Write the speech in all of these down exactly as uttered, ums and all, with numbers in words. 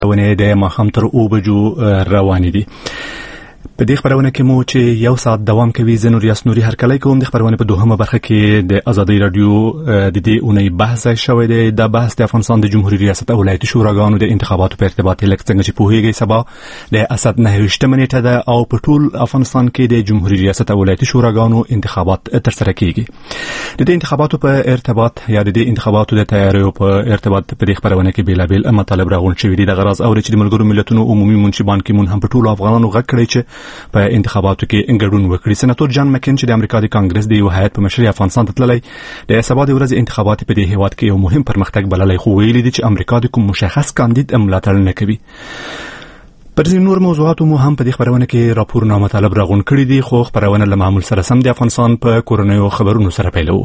ونه د ماښام تر اوه بجو روانې دي. په دې خبرونه کې مو چې یو ساعت دوام کوي. زه نور یاس نوري هرکلی کوم. د خبرونه په دوهمه برخه کې د ازادي رادیو د دې اونۍ بحث شوی دی. دا بحث د افغانستان د جمهوریت ریاست او ولایتي شوراګانو د انتخاباتو په ارتباط لکه څنګه چې پوهیږئ سبا د اسد نهه ویشتمه نیټه ده او په ټول افغانستان کې د جمهوریت ریاست او ولایتي شوراګانو انتخابات ترسره کیږي. د دې انتخاباتو په ارتباط یا د دې انتخاباتو د تیاریو په ارتباط په دې خبرونه کې بیلابیل مطالب راغونډ شوي دي. د غرض اوري چې د ملګرو ملتونو عمومي منشي بان کې مون هم په ټول افغانانو غږ کړی چې په انتخاباتو کې ګډون وکړي. سېناتور جان مکین چې د امریکا د کانګرس د یو هیئت په مشرۍ افغانستان ته تللی د سبا د ورځې انتخابات په دې هیواد کې یو مهم پرمختګ بللی، خو ویلي دي چې امریکا د کوم مشخص کاندید ملاتړ نه کوي. پر ځینو نور موضوعاتو مو هم په دې خبرونه کې راپورونه او مطالب راغونډ کړي دي، خو خبرونه له معمول سره سم د افغانستان په کورنیو خبرونو سره پیلوو.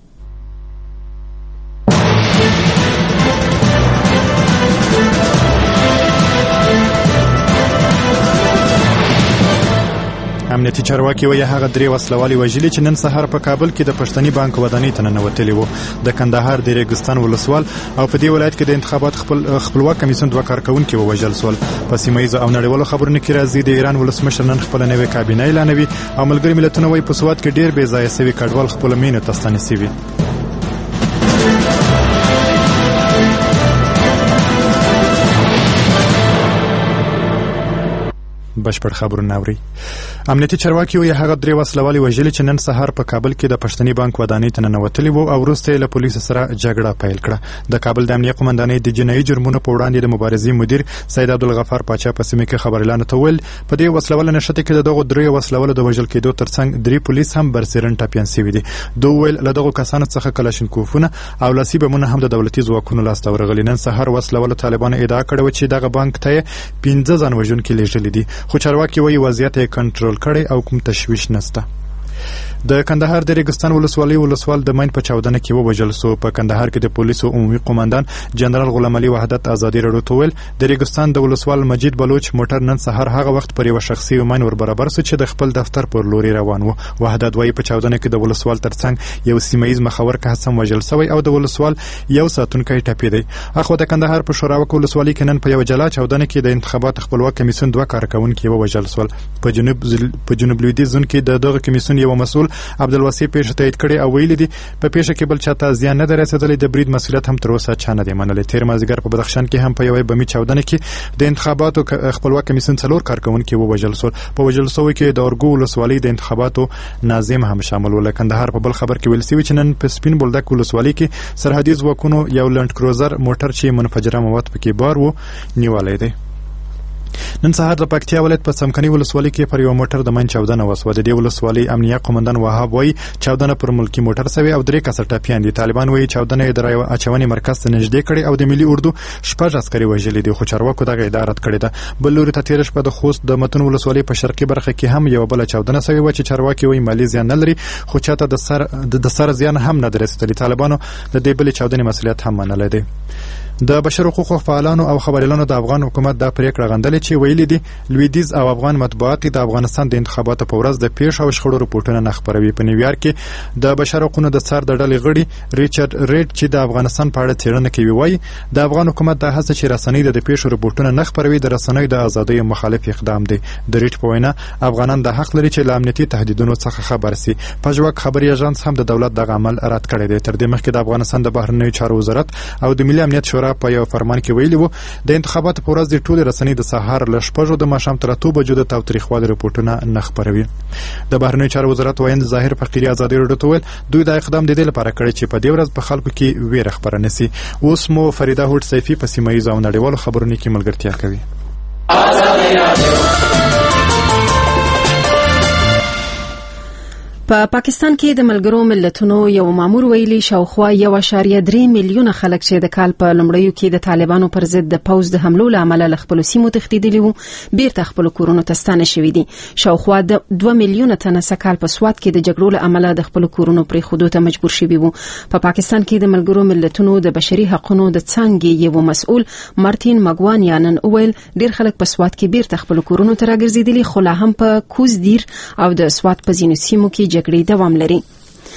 امنیتي چارواکي وایي هغه درې وسلوالي وژلي چې نن سهار په کابل کې د پښتني بانک ودانۍ ته ننوتلي وو. د کندهار د ریګستان ولسوال او په دې ولایت کې د انتخابات خپل خپلواک کمیسیون دوه کارکونکي ووژل سول. په سیمه ییزو او نړیوالو خبرونو کې راځي د ایران ولسمشر نن خپل نوې کابینه اعلانوي او ملګري ملتونه وایي په سواد کې ډیر بې ځایه سوي کډوال خپل مینه ته ستنسي. بشپړ خبرونه اوري. امنیتي چارواکي وایي هغه درې وسلوالي وژلي چې نن سهار په کابل کې د پښتني بانک ودانۍ ته ننوتلي وو او وروسته له پولیسو سره جګړه پیل کړه. د کابل د امنیه قومندانۍ د جنایي جرمونو په وړاندې د مبارزې مدیر سید عبدالغفار پاچا په سیمه کې خبريالانو ته ویل په دې وسلوال نشته کې دغه درې وسلوال د وژل کېدو ترڅنګ درې پولیس هم برسېرن ټاپیان سوي دي. دوی ویل له دغه کسانو څخه کلاشینکوفونه او لاسي بمونه هم د دولتي ځواکونو لاسته ورغلي. نن سهار وسلوال طالبان ادعا کړې چې دغه بانک ته پنځه ځان وژونکي لېږلي دي، خو چارواکي وایي وضعیت یې کنټرول کړي او کوم تشویش نشته. د کندهار د ریګستان ولسوالۍ ولسوال د ماین په چاودنه کې ووژل سو. په کندهار کې د پولیسو عمومي قومندان جنرال غلام علي وحدت ازادي رادیو ته ویل د ریګستان د ولسوال مجید بلوچ موټر نن سهار هغه وخت پر یو شخصي ماین ور برابر سو چې د خپل دفتر پر لوري روان و. وحدت وایي په چاودنه کې د ولسوال ترڅنګ یو سیمایز مخاور که هم وژل سوی او د ولسوال یو ساتونکی ټپي دی. اخو د کندهار په شوراوک ولسوالۍ کې نن په یو جلا چاودنه کې د انتخابات خپلواک کمیسیون دوه کارکونکي وژل سول. په جنوب په جنوب لویدیځ ځون کې د دغه کمیسیون یو مسؤل عبدالوسی پیښه تایید کړي او ویلي دي په پیښه کې بل چاته زیان نه رسیدلی. د برید مسؤلیت هم تر اوسه چا نه دی منلی. تیر مازدیګر په بدخشان کې هم په یوې بمي چاودنه کې د انتخاباتو خپلواک کمیسیون څلور کارکونکي ووژل سول. په وژل سوي کې د اورګو ولسوالۍ د انتخاباتو ناظم هم شامل و. کندهار په بل خبر کې ویل سوي چې نن په سپین بولدک ولسوالۍ کې سرحدي ځواکونو یو لند کروزر موټر چې منفجره مواد پکې بار وو نیولای دی. نن سهار د پکتیا ولایت په سمکني ولسوالۍ کې پر یو موټر د من چاودنه وسوه. د دې ولسوالۍ امنیه قومندان وهاب وایي چاودنه پر ملکی موټر سوي او درې کسه ټپیان دي. طالبان وایي چاودنه د رایو اچونې مرکز ته نږدې کړي او د ملي اردو شپږ عسکري وژلي دي، خو چارواکو دغه ادعا رد کړې ده. بل لوري ته تیر شپه د خوست د متن ولسوالۍ په شرقي برخه کې هم یو بل چاودنه سوي و چې چارواکي وایي مالی زیان نه لري، خو چاته د سر د سر زیان هم نه درسته. طالبانو د دې بل چاودنې مسؤلیت هم منلای دی. د بشر حقوقو فعالانو او خبريالانو د افغان حکومت د پریکړه غندلې چې ویلي دي لویدیز او افغان مطبوعات د افغانستان د انتخاباتو په ورځ د پیښ او شخړو رپورټونه نه خبروي. په نیویارک کې د بشر حقوقو د سر د ډلې غړي ریچارډ ریډ چې د افغانستان په اړه څېړنه کوي وایي د افغان حکومت د هڅه چې رسنۍ د پیښ رپورټونه نه خبروي د رسنۍ د ازادۍ مخالف اقدام دی. د ریډ په وینا افغانان د حق لري چې له امنیتي تهدیدونو څخه خبر سي. پژواک خبري اژانس هم د دولت د عمل رد کړی دی. تر دې مخکې د افغانستان د بهرنیو چارو وزارت او د ملي امنیت شورا په یو فرمان کې ویلي وو د انتخاباتو په ورځ د ټولې رسنۍ د سهار له شپږو د ماښام تر اتو بجو د تاوتریخوالي رپورټونه نه خپروي. د بهرنیو چارو وزارت وایند ظاهر فقیري ازادي رادیو ته ویل دوی د اقدام د دې لپاره کړی چې په دې ورځ په خلکو کې ویره خبره نشي. اوس مو فریده هوټ سیفي په سیمه ییزو او نړیوالو خبرونو کې ملګرتیا کوي. په پاکستان کې د ملګرو ملتونو یو مامور ویلي شاوخوا یو اشاریه درې میلیونه خلک چې د کال په لومړیو کې د طالبانو پر ضد د پوز د حملو له امله له خپلو سیمو تښتېدلي وو بیرته خپلو کورونو ته ستانه شوي دي. شاوخوا د دوه میلیونه تنه سکهال په سواد کې د جګړو له امله د خپلو کورونو پرېښودو ته مجبور شوي وو. په پاکستان کې د ملګرو ملتونو د بشري حقوقو د څانګې یو مسؤل مارټین مګوانیانن ویل ډېر خلک په سواد کې بیرته خپلو کورونو ته راګرځېدلي، خو لا هم په کوز دیر او د سواد په ځینو سیمو کې جګړې دوام لري.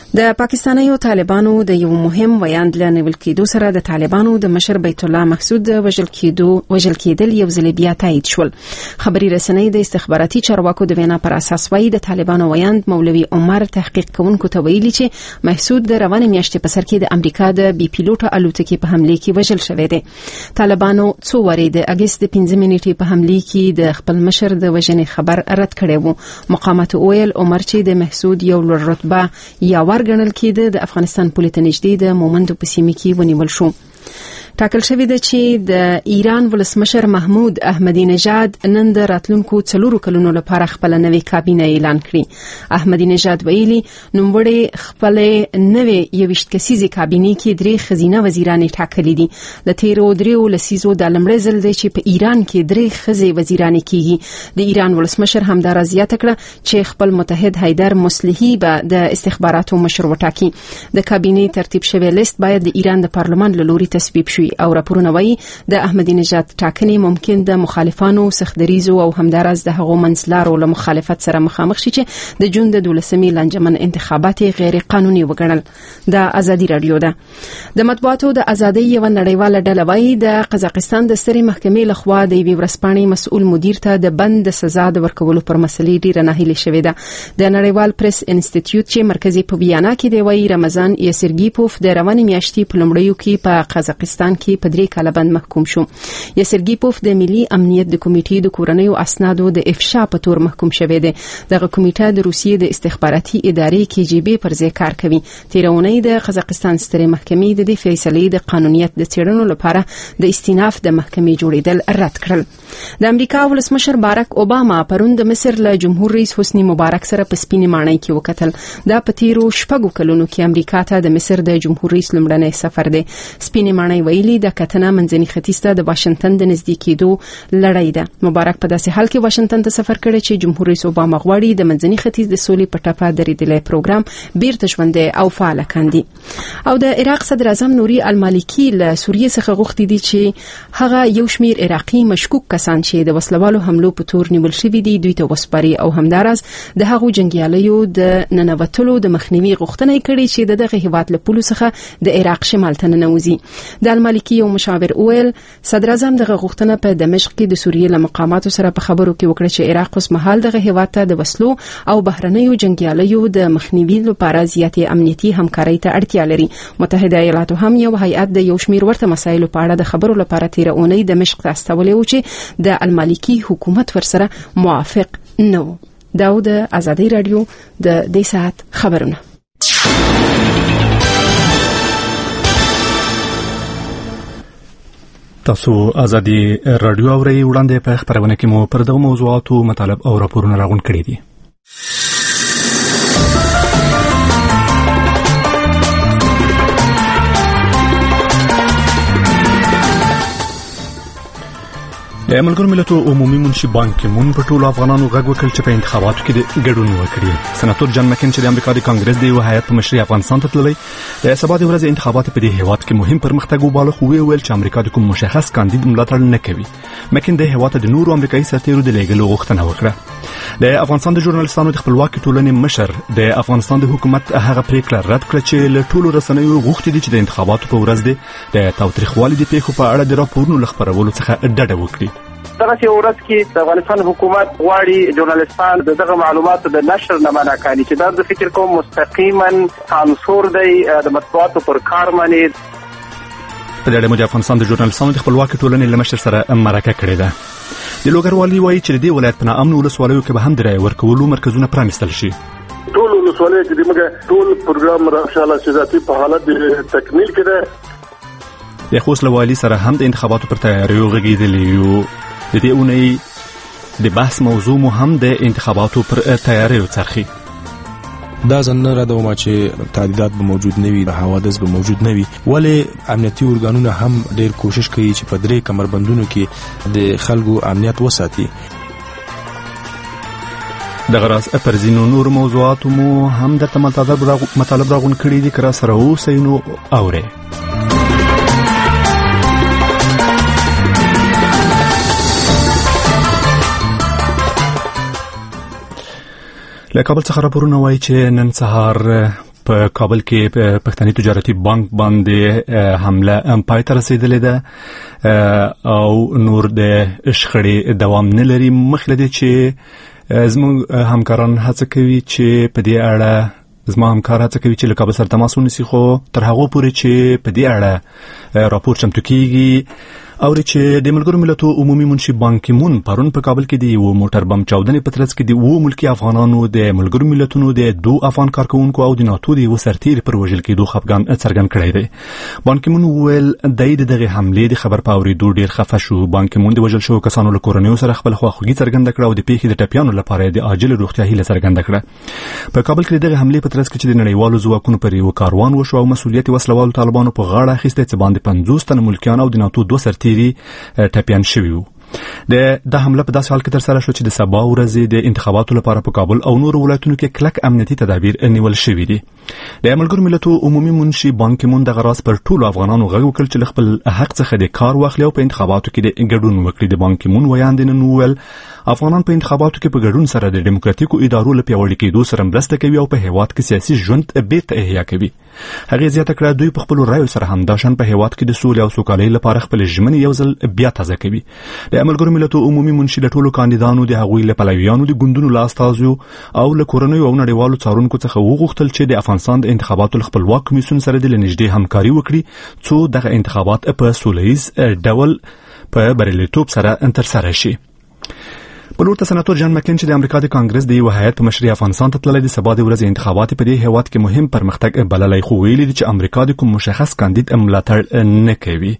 د پاکستانیو طالبانو د یو مهم ویاند لنیول کېدو سره د طالبانو د مشر بیت الله محسود وژل کېدو وژل کېدل یو ځل بیا تایید شول. خبري رسنۍ د استخباراتي چارواکو د وینا پر اساس وايي د طالبانو ویاند مولوي عمر تحقیق کوونکو ته ویلي چې محسود د روانې میاشتې په سر کې د امریکا د بي پیلوټ الوتکې په حمله کې وژل شوی دی. طالبانو څو وری د اگست د پنځه نیټې په حمله کې د خپل مشر د وژنې خبر رد کړی وو. مقامات اویل عمر چې د محسود یو لوړ رتبه یا ورګنل کېده د افغانستان پولیټ نږدې د مومندو په سیمه کې ونیول شو. ټاکل شوی دی چې د ایران ولسمشر محمود احمدی نژاد نن د راتلونکو څلورو کلونو لپاره خپل نوې کابینه اعلان کړي. احمدی نژاد ویلي نوموړی خپل نوې یوشت کسیزه کابینه کې درې خزینه وزیران ټاکلي دي. د تیرو دریو لسیزو د لمړی ځل دی چې په ایران کې درې خزې وزیران کیږي. د ایران ولسمشر همدار زیاته کړه چې خپل متحد حیدر مصلحي به د استخباراتو مشر وټاکي. د کابینه ترتیب شوی لیست باید د ایران د پارلمان له لوري تصویب شي او راپورونه وایي د احمدی نژاد ټاکنې ممکن د مخالفانو سختدریزو او همدارس د هغو منځلارو له مخالفت سره مخامخ شي چې د جون د دولسمې لنجمن انتخابات غیر قانوني وګڼل. د ازادي رادیو ده د مطبوعاتو د ازادۍ یو نړیواله ډله وایي د قزاقستان د سترې محکمې لخوا د یوې ورځپاڼې مسؤل مدیر ته د بند سزا د ورکولو پر مسلې ډیره ناهیلي شوې ده. د نړیوال پریس انسټیټیوټ چې مرکزی په ویانا کې دی وایي رمضان یسرګیپوف د روانې میاشتې په لومړیو کې په قزاقستان کې په درې کاله بند محکوم شو. یسرګیپوف د ملي امنیت د کمیټې د کورنیو اسنادو د افشا په تور محکوم شوی دی. دغه کمیټه د روسیې د استخباراتي ادارې کې جی بي پر ځای کار کوي. تیرونی د قزاقستان سترې محکمې د دې فیصلې د قانونیت د څېړنو لپاره د استیناف د محکمې جوړیدل رد کړل. د امریکا ولسمشر باراک اوباما پرون د مصر له جمهور رئیس حسنی مبارک سره په سپینې ماڼۍ کې وکتل. دا په تیرو شپږو کلونو کې امریکا ته د مصر د جمهور رئیس لومړنی سفر دی. سپینې ماڼۍ ویلي د کتنه منځني ختیځ ته د واشنگټن د نزدیکېدو لړۍ ده. مبارک په داسې حال کې واشنگټن ته سفر کړی چې جمهور رئیس اوباما غواړي د منځني ختیځ د سولې په ټاپه درېدلې پروګرام بیرته ژوندی او فعال کاندي. او د عراق صدر اعظم نوري المالکی له سوریې څخه غوښتي دي چې هغه یو شمیر عراقي مشکوک کسان چې د وسلوالو حملو په تور نیول شوي دي دوی ته وسپاري او همدارس د هغو جنگیالیو د ننوتلو د مخنیوي غوښتنه کړې چې د دغه هیواد له پولو څخه د عراق شمال ته ننوځي. د المالکی یو مشاور اویل صدر اعظم دغه غوښتنه په دمشق کې د سوریې له مقاماتو سره په خبرو کې وکړه چې عراق اوس مهال دغه هیواد ته د وسلو او بهرنیو جنگیالیو د مخنیوي لپاره زیاتې امنیتي همکارۍ ته اړتیا لري. متحده ایالاتو هم یو هیئت د یو شمیر ورته مسایلو په اړه د خبرو لپاره تیر اونۍ دمشق ته استولې و چې د المالکی حکومت ورسره موافق نه و. دا د ازادي رادیو د دې ساعت خبرونه. تاسو ازادي رادیو اورئ. وړاندې په خبرونه کې مو پر دغه موضوعاتو مطالب او راپورونه راغون کړي دي. د ملګرو ملتونو عمومي منشي بان کی مون په ټولو افغانانو غږ وکړ چې په انتخاباتو کې د ګډون وکړي. سناتور جان مکین چې د امریکا د کانګرس د یو هیئت په مشرۍ افغانستان ته تللی د سبا د ورځې انتخابات په دې هیواد کې مهم پرمختګ وباله خو ویل چې امریکا د کوم مشخص کاندید ملاتړ نه کوي. مکین د هیواد د نورو امریکایي سرتیرو د لېږلو غوښتنه وکړه. د افغانستان د ژورنالیستانو د خپلواکۍ ټولنې مشر د افغانستان د حکومت هغه پریکړه رد کړه چې له ټولو رسنیو غوښتي دي چې د انتخاباتو په ورځ د تاوتریخوالي د پیښو په اړه د راپورونو خپرولو څخه ډډه وکړي. دغه یو ورځ کې د افغانستان حکومت غواړي ژورنالیستان دغه معلوماتو د نشر نه منع کړي چې دا د فکر کوم مستقیما سانسور دی د مطبوعاتو پر کار باندې. په دې اړه د افغانستان د ژورنالیستانو د خپلواکۍ ټولنې له مشر سره مرکه کړې ده. د لوګروالي وایي چې د دې ولایت په امن ولسوالیو کې به هم د رای ورکولو مرکزونه پرانیستل شي. ټول ولسوالۍ کې دغه ټول پروګرام راځي چې ذاتي په حالت د تکمیل کې ده. د خوست لوالي سره هم د انتخاباتو پر تیاریو غږیدلی یو. د دې اونۍ د بحث موضوع مو هم د انتخاباتو پر تیاریو څرخي. دا ځنه را دوه چې تعدیلات به موجود نه وي، حوادث به موجود نه وي، ولې امنیتي ارګانونه هم ډېر کوشش کوي چې په درې کمربندونو کې د خلکو امنیت وساتي. د غراس پر ځینو نور موضوعات مو هم د مطالب مطالب راغون کړي دي کرا سره اوسئ نو اورئ. له کابل څخه راپورونه وایي چې نن سهار په کابل کې پښتني تجارتي بانک باندې حمله پای ته رسیدلې ده او نور د شخړې دوام نه لري. مخکې لدی چې زموږ همکاران هڅه کوي چې په دې اړه زما همکار هڅه کوي چې له کابل سره تماس ونیسي، خو تر هغه پورې چې په دې اړه راپور چمتو کیږي او چې د ملګرو ملتونو عمومي منشي بان کی مون پرون په کابل کې دی یو موټر بم چاودنې په ترڅ کې دی وو ملکی افغانانو د ملګرو ملتونو د دوه افغان کارکونکو او د ناتو دی وسرتیر پر وژل کېدو خفقان څرګند کړی دی. بان کی مون ویل د دغه حمله د خبر پاوري دوه ډیر خفه شو. بان کی مون د وژل شو کسانو له کورنیو سره خپل خواخوږي څرګند کړه او د پیښې د ټپیانو لپاره د عاجل روغتیا هیله څرګند کړه. په کابل کې دغه حمله په ترڅ کې د نړیوالو ځواکونو پر یو کاروان وشو او مسؤلیت وسلوالو طالبانو په غاړه اخیسته چې باندې پنځوس تن ملکیان او د ناتو دوه سرتیري ټپیان شوي وو. د د حمله په داسې حال کې تر سره شو چې د سبا ورځې د انتخاباتو لپاره په کابل او نور ولایتونو کې کلک امنیتي تدابیر نیول شوي دي. د ملګرو ملتونو عمومي منشي بان کی مون د غراس پر ټولو افغانانو غږ وکړ چې خپل حق څخه د کار واخلي او په انتخاباتو کې د ګډون وکړي. د بان کی مون ویاند نن ویل افغانان په انتخاباتو کې په ګډون سره د دیموکراتیکو ادارو لپاره پیاوړي کېدو سره مرسته کوي او په هیواد کې سیاسي ژوند بیرته احیا کوي. هغه زیاته کړه دوی په خپل رایو سره همداشن په هیواد کې د سولې او سوکالۍ لپاره خپل ژمنې یو ځل بیا تازه کوي. د ملګرو ملتونو عمومي منشي د ټولو کاندیدانو د هغوی له پلویانو د ګوندونو لاستازو او له کورنیو او نړیوالو څارونکو څخه وغوښتل چې د افغانستان د انتخاباتو خپلواک کمیسیون سره د لنږدې همکاري وکړي څو دغه انتخابات په سولهییز ډول په بریالیتوب سره ترسره شي. بلور ته سناتور جان مکین چې د امریکا د کانګرس د یو هیئت په مشرۍ افغانستان ته تللی د سبا د ورځې انتخابات په دې هیواد کې مهم پرمختګ بللی، خو ویلي دي چې امریکا د کوم مشخص کاندید ملاتړ نه کوي.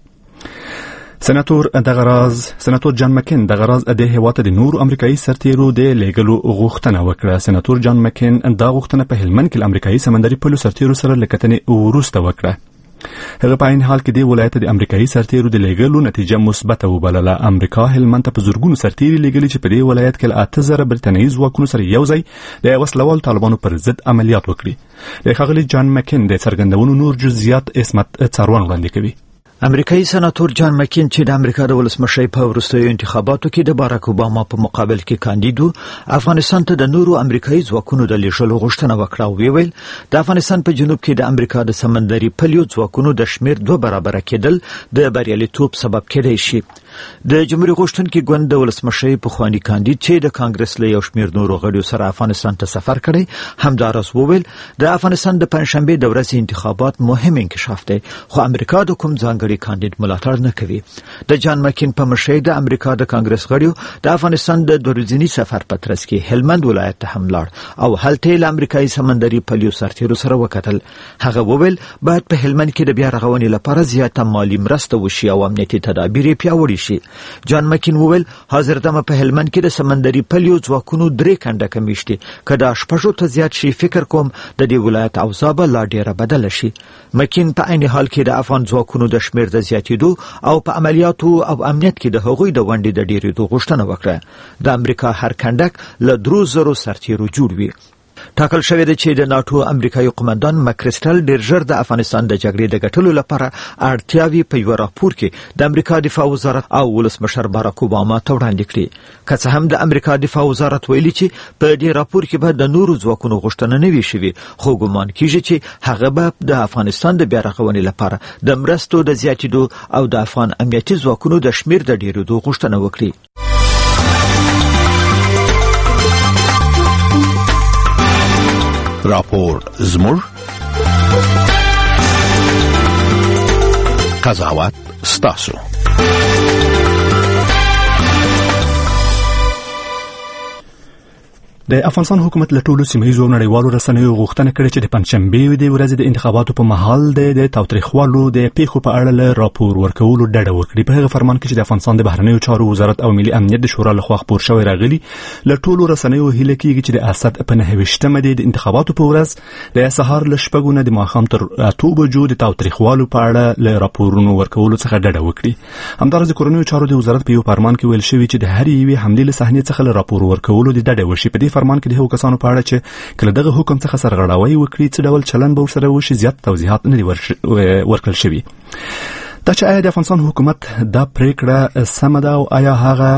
سناتور دغه راز سناتور جان مکین دغه راز د هیواد د نور امریکایي سرتیرو د لیګلو غوښتنه وکړه. سناتور جان مکین دا غوښتنه په هلمند کې امریکایي سمندري پلو سرتیرو سره لکتنې وروسته وکړه. هغه په عین حال کې د ولایت د امریکایي سرتیرو د لیګلو نتیجه مثبته وبلله. امریکا هلمند ته په زورګونو سرتیري لیګلي چې په دې ولایت کې اته زره برتانیي ځواکونو سره یو ځای د وسلوال طالبانو پر ضد عملیات وکړي. د ښاغلي جان مکین د څرګندونو نور جزئیات اسمت څارون وړاندې کوي. امریکایي سناتور جان مکین چې د امریکا د ولسمشر په وروستیو انتخاباتو کې د باراک اوباما په مقابل کې کاندید افغانستان ته د نورو امریکایي ځواکونو د لیږلو غوښتنه وکړه او ویل د افغانستان په جنوب کې د امریکا د سمندري پلیو ځواکونو د شمیر دوه برابر کېدل د بریالیتوب سبب کېدای شي. د جمهوریت غوښتونکي ګوند د ولسمشر په خواني کاندید چې د کانګرس له یو شمیر نورو غړو سره افغانستان ته سفر کړی همدارس وویل د افغانستان د پنځشنبه د ورځې انتخابات مهم انکشاف دی، خو امریکا د کوم ځانګړي کاندید ملاتړ نه کوي. د جان مکین په مشرۍ د امریکا د کانګرس غړو د افغانستان د دورځنی سفر په ترڅ کې هلمند ولایت ته هم لاړ او هلته له امریکایي سمندري پلیو سرتیرو سره وکتل. هغه وویل باید په هلمند کې د بیا رغونې لپاره زیاته مالی مرسته وشي او امنیتي تدابیر پیاوړي شي. جان مکین وویل حاضر دمه په هلمند کې د سمندري پلیو ځواکونو درې کنده کمیشتي کدا شپږو ته زیات شي فکر کوم د دې ولایت اوضاع به لا ډیره بدل شي. مکین په عین حال کې د افغان ځواکونو د شمیر د زیاتېدو او په عملیاتو او امنیت کې د هغوی د ونډې د ډیرېدو غوښتنه وکړه. د امریکا هر کندک له درو زرو سرتیرو جوړ وي. ټاکل شوی دی چې د ناتو امریکایي قومندان مکریسټل ډیر ژر د افغانستان د جګړې د ګټلو لپاره اړتیاوي په یو راپور کې د امریکا دفاع وزارت او ولسمشر باراک اوباما ته وړاندې کړي. که څه هم د امریکا دفاع وزارت ویلي چې په دې راپور کې به د نورو ځواکونو غوښتنه نه وي شوې، خو ګومان کیږي چې هغه به د افغانستان د بیا رغونې لپاره د مرستو د زیاتېدو او د افغان امنیتي ځواکونو د شمیر د ډیرېدو غوښتنه وکړي. راپور زموږ قضاوت ستاسو. د افغانستان حکومت له ټولو سیمهیزو نړیوالو رسنیو غوښتنه کړې چې د پنځشنبې د ورځې د انتخاباتو په مهال د تاوتریخوالو د پیښو په اړه له راپور ورکولو ډډه وکړي. په هغه فرمان کې چې د افغانستان د بهرنیو چارو وزارت او ملي امنیت د شورا لخوا خپور شوی راغلی له ټولو رسنیو هیله کېږي چې د اسد په نهه ویشتمه د انتخاباتو په ورځ د سهار له شپږو نه د ماښام تر اته بجو د تاوتریخوالو په اړه له راپورونو ورکولو څخه ډډه وکړي. همدارس د کورنیو چارو د وزارت په یو فرمان کې ویل شوی چې د هر یوې حملې له صحنې څخه له راپور ورکولو د ډډه وشي. په دې فرمان کې د هغو کسانو په اړه چې کله دغه حکم څخه سرغړاوی وکړي څه ډول چلند به ورسره وشي زیات توضیحات نه دي ورکړل شوي. دا چې آیا د افغانستان حکومت دا پریکړه سمه ده او آیا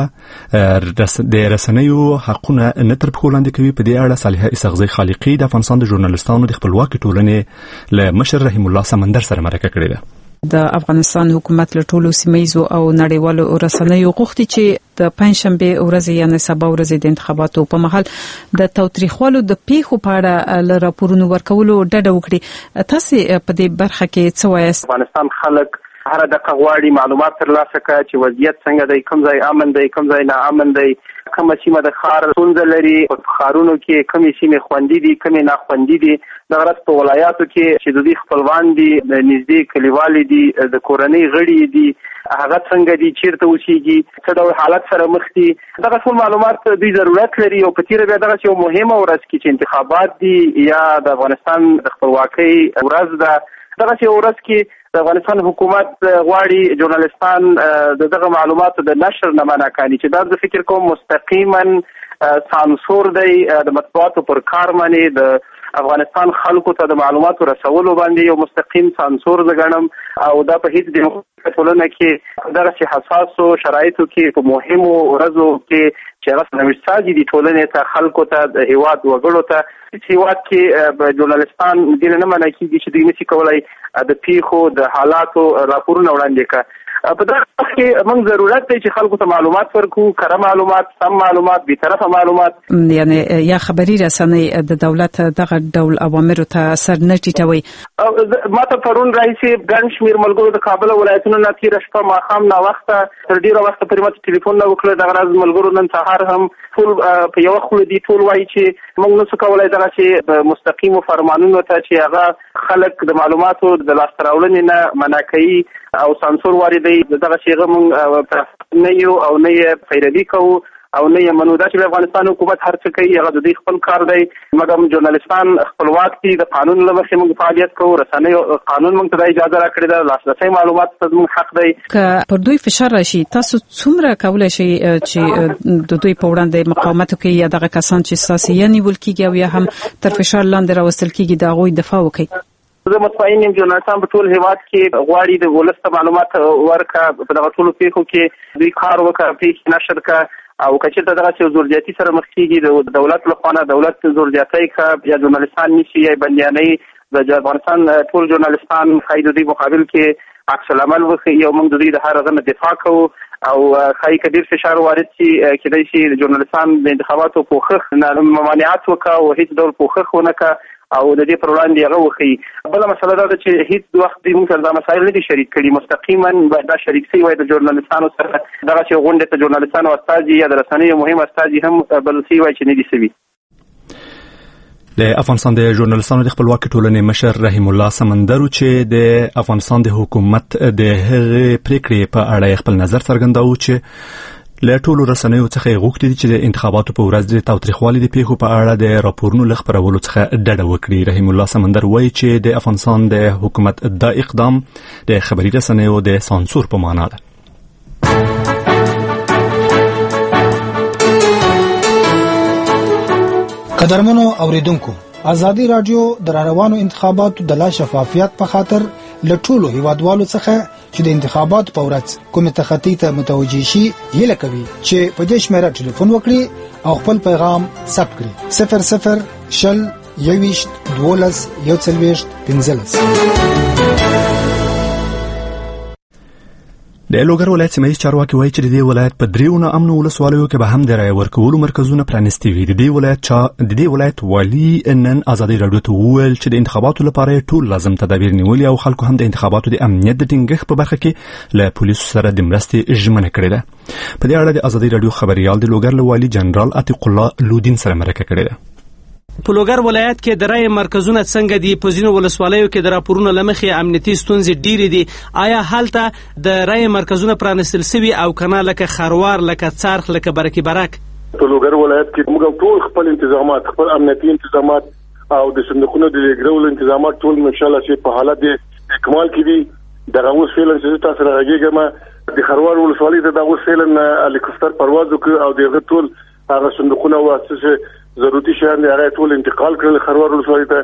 هغه د رسنیو حقونه نه تر پښو لاندې کوي؟ په دې اړه صالحه اسحاقزی خالقی د افغانستان د ژورنالیستانو د خپلواکۍ ټولنې له مشر رحیم الله سمندر سره مرکه کړې ده. د افغانستان حکومت له ټولو سیمایزو او نړیوالو رسنیو غوښتي چې د پنځشنبه ورځ یعنی سبا ورځ د انتخاباتو په مهال د تاوتریخوالو د پیښو په اړه له راپورونو ورکولو ډډه وکړي. تاسو په دې برخه کې څه وایي؟ افغانستان خلک هر دغه غواړي معلومات ترلاسه کړي چې وضعیت څنګه دی، کوم ځای امن دی، کوم ځای نه امن دی، کومه سیمه د ښار ستونزه لري، په ښارونو کې کومې سیمې خوندي دي، کومې نه خوندي دي. دغه راز په ولایاتو کې چې د دوی خپلوان دي، د نږدې کلیوالي دي، د کورنۍ غړي دي، هغه څنګه دي، چیرته اوسېږي، څه ډول حالت سره مخ دي. دغه ټول معلومات دوی ضرورت لري. او په تیره بیا دغه یو مهمه ورځ کې چې انتخابات دي یا د افغانستان د خپلواکۍ ورځ ده، دغه یو ورځ کې د افغانستان حکومت غواړي ژورنالیستان د دغه معلوماتو د نشر نه منع کړي، چې دا د فکر کوم مستقیما سانسور دی د مطبوعاتو پر کار باندې د افغانستان خلکو ته د معلوماتو رسولو باندې یو مستقیم سانسور زګنم. او دا په هیڅ ډیموکراتیک ټولنه کې دغه حساسو شرایطو کې په مهمو ورځو کې چې هغه نوښتاجي دي ټولنې ته، خلکو ته، د هیواد وګړو ته، چې هیواد کې ژورنالیستان دین نه منع کیږي چې دوی نشي کولای د پیښو د حالاتو راپورونه وړاندې کړي. په دغه وخت کې موږ ضرورت دی چې خلکو ته معلومات ورکړو، کره معلومات، سم معلومات، بی‌طرفه معلومات. یعنی یا خبري رسنۍ د دولت دغه ډول اوامرو ته سر نه ټیټوي. ما ته پرون راځي ګڼ شمېر ملګرو د کابل ولایتونو نه تېره شپه ماښام ناوخته تر ډېره وخته پورې ماته ټلیفون وکړه. دغه راز ملګرو نن سهار هم ټول په یوه خوله دي، ټول وایي چې موږ نشو کولی دغه چې د مستقیمو فرمانونو ته چې هغه خلک د معلوماتو د لاسته راوړنې نه منع کوي او سانسور واردوي، دغه چې هغه موږ نه یو او نه یې پیروي کوو او نه یې منو. دا چې افغانستان حکومت هر څه کوي هغه د دوی خپل کار دی، مګر ژورنالیستان خپلواک دي، د قانون له مخې موږ فعالیت کوو. رسنیو قانون موږ ته اجازه راکړې ده، لاسرسي معلومات ته زموږ حق دی. که پر دوی فشار راشي تاسو څومره کولی شئ چې د دوی په وړاندې مقاومت وکړئ یا دغه کسان چې ستاسو یا نیول کېږي او یا هم تر فشار لاندې راوستل کېږي د هغوی دفاع وکړئ؟ زه مطمئن یم ژورنالیستان په ټول هیواد کې غواړي د ولس ته معلومات ورکړه، په دغه ټولو پیښو کې دوی کار وکړه، پیښې نشر کړه. او که چېرته دغه چې زورزیاتي سره مخ کېږي د دولت له خوا نه دولت زورزیاتۍ کړه یا ژورنالیستان نیسي یا بندیانۍ، د افغانستان ټول ژورنالیستان ښایي د دوی مقابل کې عکس العمل وښیي او موږ د دوی د هر هغه نه دفاع کوو. او ښایي که ډېر فشار وارد شي کېدای شي ژورنالیستان د انتخاباتو پوښښ ممانعت وکړه او هېڅ ډول پوښښ ونه کړه او د دې پر وړاندې هغه وښیي. بله مسله دا ده چې هېڅ وخت دوی موږ سره دا مسایل نه دي شریک کړي، مستقیما باید دا شریک شوي وای د ژورنالیستانو سره. دغه چې غونډې ته ژورنالیستانو استازي یا د رسنیو مهم استازي هم بلل شوي وای چې نه دي شوي. د افغانستان د ژورنالیستانو د خپلواکۍ ټولنې مشر رحیم الله سمندر چې د افغانستان د حکومت د هغې پریکړې په اړه خپل نظر څرګنداوه چې له ټولو رسنیو څخه یې غوښتي دي چې د انتخاباتو په ورځ د تاوتریخوالي د پیښو په اړه د راپورونو له خپرولو څخه ډډه وکړي. رحیم الله سمندر وایي چې د افغانستان د حکومت دا اقدام د خبري رسنیو د سانسور په معنا ده. قدرمنو اوریدونکو، ازادي رادیو د روانو انتخاباتو د لا شفافیت په خاطر له ټولو هیوادوالو څخه چې د انتخاباتو په ورځ کومې تخطي ته متوجه شي هیله کوي چې په دې شمېره ټلیفون وکړي او خپل پیغام ثبت کړي. صفر صفر شل یویشت دولس یو څلوېښت پنځلس. د لوګر ولایت سیمه ییز چارواکي وایي چې د دې ولایت په دریو نا امنو ولسوالیو کې به هم د رایې ورکولو مرکزونه پرانیستي وي. د دې ولایت چا د دې ولایت والي نن ازادي رادیو ته وویل چې د انتخاباتو لپاره ټول لازم تدابیر نیولي او خلکو هم د انتخاباتو د امنیت د ټینګښت په برخه کې له پولیسو سره د مرستې ژمنه کړې ده. په دې اړه د ازادي رادیو خبريال د لوګر له والي جنرال عتیق الله لودین سره مرکه کړې ده. په لوګر ولایت کې د رای مرکزونه څنګه دي؟ په ځینو ولسوالیو کې د راپورونو لمخې امنیتي ستونزې ډېرې دي. آیا هلته د رای مرکزونه پرانیستل شوي او کنه لکه خروار، لکه څرخ، لکه برکي برک؟ په لوګر ولایت کې موږ ټول خپل انتظامات، خپل امنیتي انتظامات او د صندوقونو د لګرولو انتظامات ټول ان شاء الله چې په حالت د اکمال کې دي. دغه اوس فعلا چې تاسو راغېږم د خروار ولسوالۍ ته د اوس فعلا هلیکوپټر پرواز وکړ او دغه ټول هغه صندوقونه واسطه ضروري شیان هغه ټول انتقال کړل خروار ولسوالۍ ته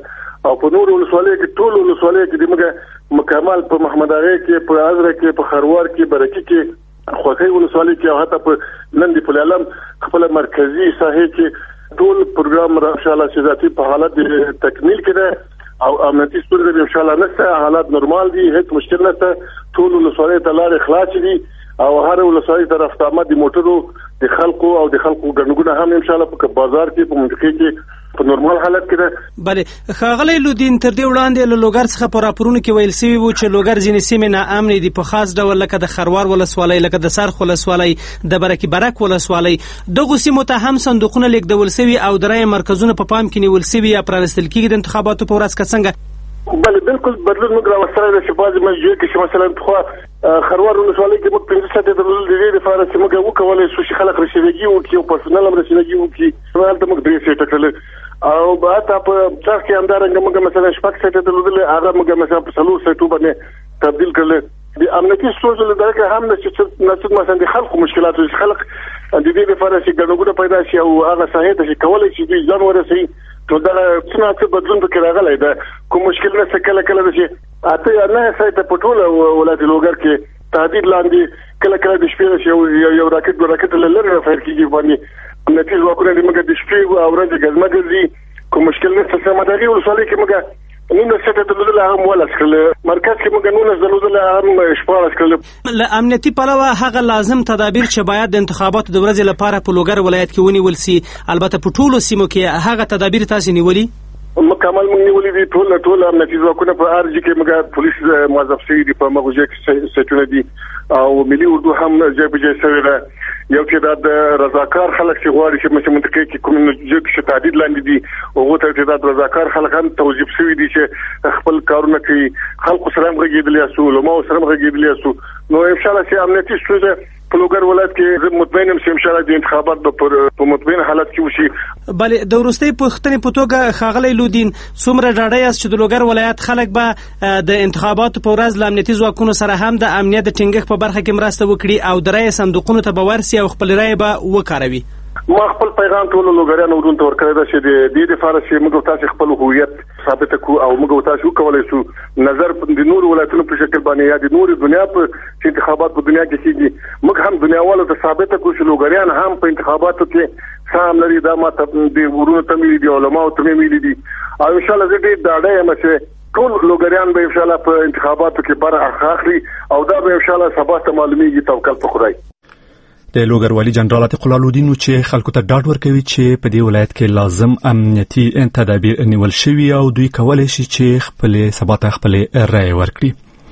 او په نور ولسوالۍ کې ټول ولسوالۍ کې د موږ مکمل په محمد اغا کې په ازره کې په خروار کې برکی کې خوخي ولسوالۍ کې او حتی په لندې په علم خپل مرکزی ساحه کې ټول پروګرام ان شاء الله ذاتي په حالت تکمیل کړي او امنیتي ستونزې ان شاء الله نشته، حالات نورمال دي، هیڅ مشکل نشته، ټول ولسوالۍ ته لارې خلاص دي او هر ولسوالۍ طرف ته آمد د موټرو د خلکو او د خلکو ګڼګونه هم ان شاء الله په بازار کې په منطقه کې په نورمال حالت کې ده. بله ښاغلی لودین، تر دې وړاندې له لوګر څخه په راپورونو کې ویل سوي وو چې لوګر ځینې سیمې ناامنې دي، په خاص ډول لکه د خروار ولسوالۍ، لکه د سرخ ولسوالۍ، د برکي برک ولسوالۍ. دغو سیمو ته هم صندوقونه لیږدول سوي او د رایې مرکزونه په پام کې نیول سوي یا پرانیستل کېږي د انتخاباتو په ورځ که څنګه؟ بله بالکل بدلون موږ راوستلی دی چې بعضې مسجد کې چې مثلا پخوا خروار ولسوالۍ کې موږ پنځه ساعتې درلودل د دې لپاره چې موږ وکولی شو چې خلک رسیدګي وکړي او پرسونل هم رسیدګي وکړي، هلته موږ درې سیټه کړل او حتی په څرخ کې همدارنګه موږ مثلا شپږ سیټه درلودل، هغه موږ مثلا په څلور سیټو باندې تبدیل کړل. د امنیتي ستونزو له درکه هم نسد مثلا د خلکو مشکلات چې خلک د دې لپاره چې ګڼګونه پیدا شي او هغه ساحې ته چې کولی شي دوی ځان ورسوي، نو دا څنګه څه بدلون پکې راغلی ده، کوم مشکل نشته. کله کله ده چې اته یا نه سایته په ټوله ولایت لوګر کې تهدید لاندې کله کله د شپې یو یو راکټ د راکټ له لرې فایر کېږي باندې امنیتي ځواکونه د موږ د شپې او ورځې ګزمه ګرځي، کوم مشکل نشته. سمداري ولسوالۍ کې موږ نونس سیټه درلودله هم ولس کړل، مرکز کې موږ نونس درلودله هم شپاړس کړل. له امنیتي پلوه هغه لازم تدابیر چې باید د انتخاباتو د ورځې لپاره په لوګر ولایت کې ونیول سي، البته په ټولو سیمو کې هغه تدابیر تاسو نیولي؟ مکمل موږ نیولې دي، ټول ټول امنیتي ځواکونه په ارجی کې موږ پولیس موظف شوي دي، په مغوجه کې سیټونه دي او ملي اردو هم ځای په ځای شوی ده. یو چې د رضاکار خلک چې غواړي چې مثلا منطقه کې کوم نجوم چې تعدید لاندې دي او هغه ته د رضاکار خلک هم توظیف شوي دي چې خپل کارونه کوي، خلکو سره هم غږیدلی سو، علماء سره هم غږیدلی سو. نو ان شاء الله چې امنیتي ستونزه په لوګر ولایت کې زه مطمئن یم چې ان شاء الله د انتخابات به په مطمئن حالت کې وشي. بله د وروستۍ پوښتنې په توګه ښاغلی لودین، څومره ډاډه یاست چې د لوګر ولایت خلک به د انتخاباتو په ورځ له امنیتي ځواکونو سره هم د امنیت د ټینګښت په برخه کې مرسته وکړي او د رایې صندوقونو ته به ورسي او خپل رایې به وکاروي؟ ما خپل پیغام ټولو لوګریانو ورونو ته ورکړی ده چې د دې لپاره چې موږ تاسو خپل هویت ثابت کړو او موږ تاسو وکولای شو نظر د نور ولایتونو په شکل باندې یا د نور دنیا په انتخابات په دنیا کې کیږي، موږ هم دنیاوالو ته ثابت کړو چې لوګریان هم په انتخاباتو کې سام لري. دا ما ته د ورونو ته ملي دي، علماء ته ملي دي او ان شاء الله زه دې ډاډه یم چې ټول لوګریان به ان شاء الله په انتخاباتو کې برخه اخلي او دا به ان شاء الله سبا ته معلومیږي. توکل په خدای. د لوګر والي جنرال عتیق الله لودین چې خلکو ته ډاډ ورکوي چې په دې ولایت کې لازم امنیتي تدابیر نیول شوي او دوی کولای شي چې خپل سبا ته خپل رایې ورکړي.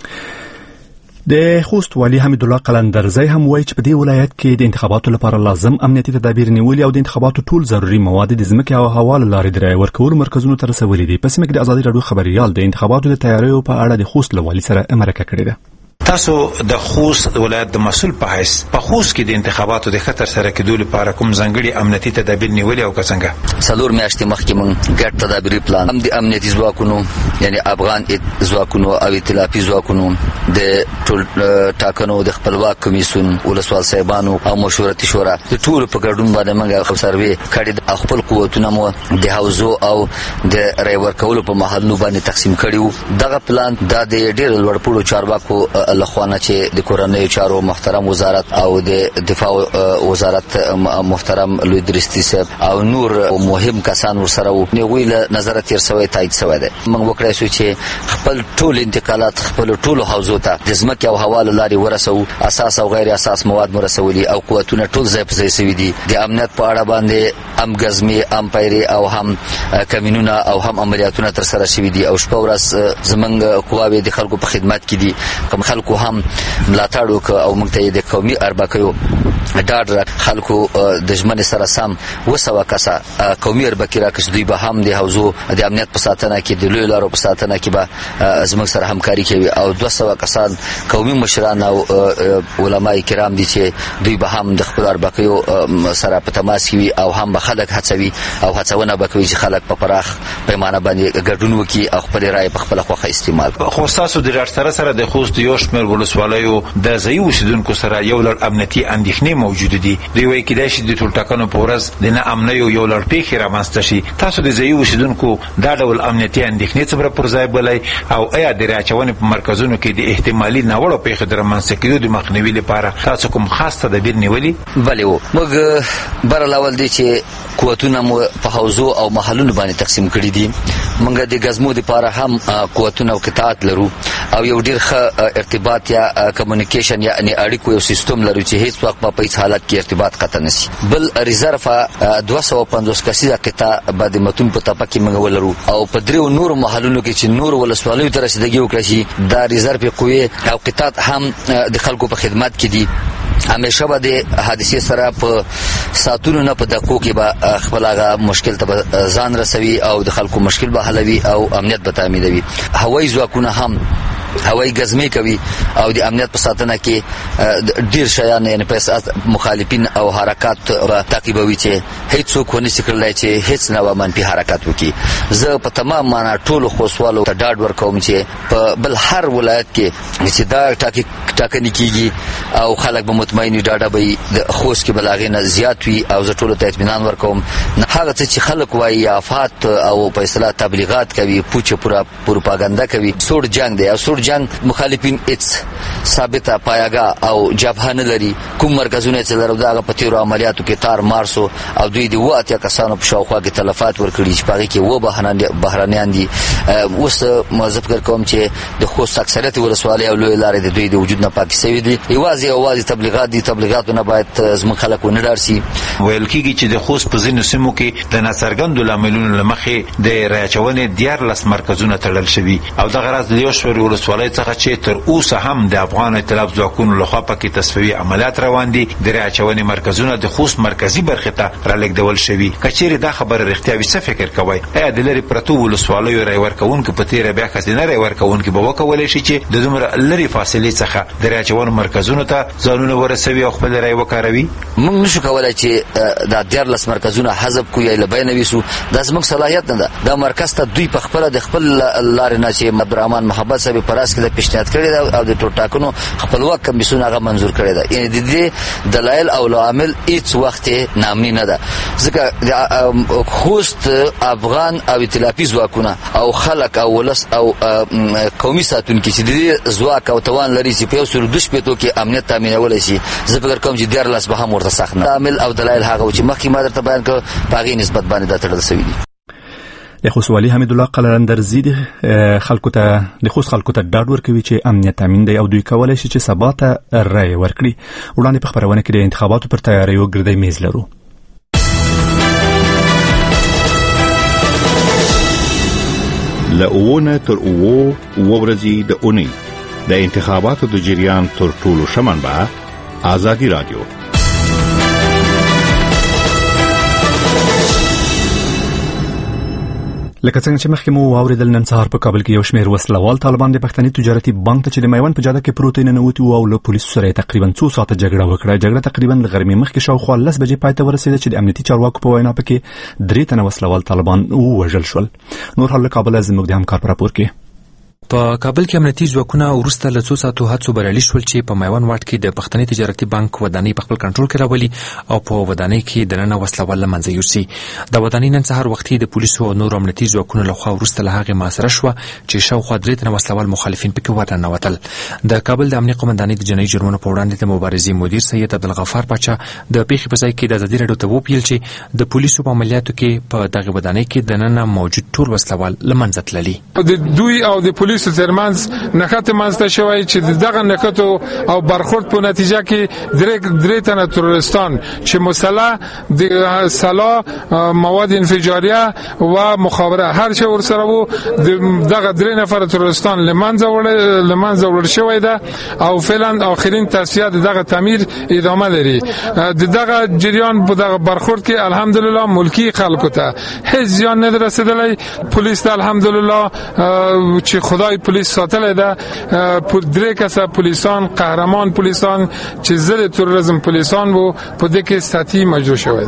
د خوست والي حمید الله قلندرزی هم وایي چې په دې ولایت کې د انتخاباتو لپاره لازم امنیتي تدابیر نیولي او د انتخاباتو ټول ضروري مواد د ځمکې او هوا له لارې د رایې ورکولو مرکزونو ته رسولي دي. په سیمه کې د ازادي راډیو خبريال د انتخاباتو د تیاریو په اړه د خوست له والي سره مرکه کړې ده. تاسو د خوست ولایت د مسؤل په حیث په خوست کې د انتخاباتو د خطر سره کېدو لپاره کوم ځانګړي امنیتي تدابیر نیولي او څنګه؟ څلور میاشتې مخکې موږ ګډ تدابیري پلان هم د امنیتي ځواکونو یعنی افغان ځواکونو او ائتلافي ځواکونو د ټول ټاکنو د خپلواک کمیسیون ولسوال صاحبانو او مشورتي شورا د ټول په ګډون باندې موږ سروي کړی د خپل قوتونه مو د حوزو او د رای ورکولو په محلونو باندې تقسیم کړیو. دغه پلان د ډېر لوړپوړو چارواکو لخوانه چې د کورنۍ چارو محترم وزارت او د دفاع وزارت محترم لوی درستی صاحب او نور مهم کسان ورسره وو نیوی له نظر تیر سوی تایید سوی ده. موږ وکړای شو چې خپل ټول انتقالات خپل ټول حوزو ته د ځمکې او هوا لاري ورسو، اساس او غیر اساس مواد مرسولي او قوتونه ټول ځای په ځای سوي دي. د امنیت په اړه باندې ام غزمي ام پیری او هم کمینونه او هم عملیاتونه تر سره شوي دي او شپه ورځ زمنګ قواوی د خلکو په خدمت کې دي. کوم خلکو هم ملاتړ وکړ او موږ ته د قومي اربکیو ډاډ خلکو د ژمنې سره سم وسوه کسه قومي اربکی راکړي دوی به هم د حوزو د امنیت په ساتنه کې د لوی لارو په ساتنه کې به زموږ سره همکاري کوي او دوه سوه کسان قومي مشران او علما کرام دي چې دوی به هم د خپل اربکیو سره په تماس وي او هم به خلک هڅوي او هڅونه به کوي چې خلک په پراخ پیمانه باندې ګډون وکړي او خپل رائے په خپل خوښه استعمال کړي. خو تاسو د سره سره د خوست یو شمېر ولسوالیو د ځایي اوسیدونکو سره یو لړ امنیتي اندېښنې موجود دي. دوی وایي کېدای شي د ټولټاکنو په ورځ د ناامنیو یو لړ پیښې رامنځته شي. تاسو د ځایي اوسیدونکو دا ډول امنیتي اندېښنې څومره پر ځای بلئ او آیا د راچونې په مرکزونو کې د احتمالي ناوړو پیښو د رامنځته کېدو د مخنیوي لپاره تاسو کوم خاص تدابیر نیولي؟ بلې و موږ بر الاول دی چې قوتونه مو په حوزو او محلونو باندې تقسیم کړي دي. موږ د غزمو لپاره هم قوتونه او قطاعات لرو او یو ډیر ښه ارتباط یا کمیونیکیشن یا اړیکو یو سیستم لرو چې هیڅ وخت په هیڅ حالت کې ارتباط قطع نشي. بل ریزرو دوه سوه پنځوس کسیزه قطاع باندې متون په تپه کې موږ ولرو او په دریو نور محلونو کې چې نور ولسوالیو ته رسیدګي وکړي شي دا ریزرو قوې او قطاعات هم د خلکو په خدمت کې دي. همیشه به د حادثې سره په ساتونو نه په دقیقو کې به خپل هغه مشکل ته ځان رسوي او د خلکو مشکل به حلوي او امنیت به تامینوي. هوایي ځواکونه هم هوایي غزمې کوي او د امنیت په ساتنه کې ډیر شیان یعنی په مخالفین او حرکات تعقیبوي چې هیڅ څوک ونه شي کولای چې هیڅ نه منفي حرکت وکړي. زه په تمام معنا ټولو خوسوالو ته ډاډ ورکوم چې په بل هر ولایت کې چې دا ټاکنې کیږي او خلک به مطمئن ډاډه به د خوست کې بلاغې نه زیات وي او زه ټولو ته اطمینان ورکوم. هغه څه چې خلک وایي افات او په اصطلاح تبلیغات کوي پوچه پورا پروپاګاندا کوي سوړ جنگ دی او سوړ جنگ مخالفین هیڅ ثابته پایګه او جبهه نه لري. کوم مرکزونه چې لرو دا په تیرو عملیاتو کې تار مارسو او دوی د واتیا کسانو په شاوخوا کې تلفات ورکړي چې پاره کې و بهرانيان دي. اوس مزه فکر کوم چې د خوست اکثریت ولسوالۍ او لوی لارې د دوی د وجود نه پاک شوی دي. یوازې یوازې تبلیغات دي تبلیغاتونه باید زموږ خلک ونه ډارسي. ویل کېږي چې د خوست په ځینو سیمو کې د ناڅرګندو لاملونو له مخې د راچونې دیارلس مرکزونه تړل شوي او دغه راز د یو شمېر ولسوالۍ څخه چې تر اوسه هم د افغان ائتلاف ځواکونو لخوا پکې تصفیوي عملیات روان دي د راچونې مرکزونه د خوست مرکزي برخې ته رالېږدول شوي. که چیرې دا خبره رښتیا وي څه فکر کوئ؟ آیا د لرې پرتو ولسوالیو رای ورکوونکو په تیره بیا ښځینه رای ورکوونکي به وکولی شي چې د دومره لرې فاصلې څخه د راچونې مرکزونو ته ځانونه ورسوي او خپل رای وکاروي؟ موږ نشو کولای چې دا دیارلس مرکزونه حذف کړو یا له بیان ویسو. دا زموږ صلاحیت نه ده. دا مرکز ته دوی په خپل د خپل لارې نه چې عبدالرحمن محبت صاحب پراس کې د پیشنهاد کړی دا او د ټولټاکنو خپلواک کمیسیون هغه منزور کړی دا. یعنی د دې دلایل او عوامل هیڅ وخت نامنی نه ده. ځکه د خوست افغان او ائتلافي ځواکونه او خلک او ولس او قومي ساتونکي چې د دې ځواک او توان لري چې په سر د شپېتو کې امنیت تامینول شي. زه فکر کوم چې دیارلس به هم ورته سخت نه عامل او دلایل هغه چې مخکې ما درته بیان کړ په هغې نسبت باندې دا تړل شوي دي. د خوست والي حمید الله قلندرزي د خلکو ته د خوست خلکو ته ډاډ ورکوي چې امنیت تامین دی او دوی کولی شي چې سبا ته رای ورکړي. وړاندې په خپرونه کې د انتخاباتو پر تیاریو ګردی میز لرو. له اوونه تر اوو ورځې د اونۍ د انتخاباتو د جریان تر ټولو ښه منبع آزادي رادیو. لکه څنګه چې مخکې مو واوریدل نن سهار په کابل کې یو شمېر وسلوال طالبان د پښتني تجارتي بانک ته چې د میوند په جاده کې پروت ننوتي او له پولیسو سره تقریبا څو ساعته جګړه وکړه. جګړه تقریبا له غرمې مخکې شاوخوا لس بجې پای ته ورسېده چې د امنیتي چارواکو په وینا پکې درې تنه وسلوال طالبان ووژل شول. نور حال له کابل زموږ د همکار په راپور کې. په کابل کې امنیتي ځواکونه وروسته له څو ساعتو هڅو بریالي شول چې په میوند واټ کې د پښتني تجارتي بانک ودانۍ په خپل کنټرول کې راولي او په ودانۍ کې دننه وسلوال له منځه یوسي. د ودانۍ نن سهار وختي د پولیسو او نور امنیتي ځواکونو لخوا وروسته له هغې محاصره شوه چې شاوخوا درې تنه وسلوال مخالفین پکې ورننوتل. د کابل د امنیه قومندانۍ د جنایي جرمونو په وړاندې د مبارزې مدیر سید عبدالغفار پاچا د پیښې په ځای کې د ازادي راډیو ته وویل چې د پولیسو په عملیاتو کې په دغه ودانۍ کې دننه موجود ټول وسلوال له منځه تللي. د دوی او د پولیسو ترمنځ نښته منځته شوی چې دغه نښتو او برخورد په نتیجه کې درې درې تنه تروریستان چې مسلح د سلاح مواد انفجاریه و مخابره هر څه ورسره وو دغه درې نفر تروریستان لمنځه وړل لمنځه وړل شوی ده او فعلا آخرین تصفیه دغه تعمیر ادامه لري. دغه جریان په دغه برخورد کې الحمدلله ملکی خلکو ته هیڅ زیان نه رسیدلی. پولیس ته الحمدلله چې خدای پولیس ساتل ده. درې کسه پولیسان قهرمان پولیسان چې ضد تروریسم پولیسان وو په دې کې ساتي مجروح شوی.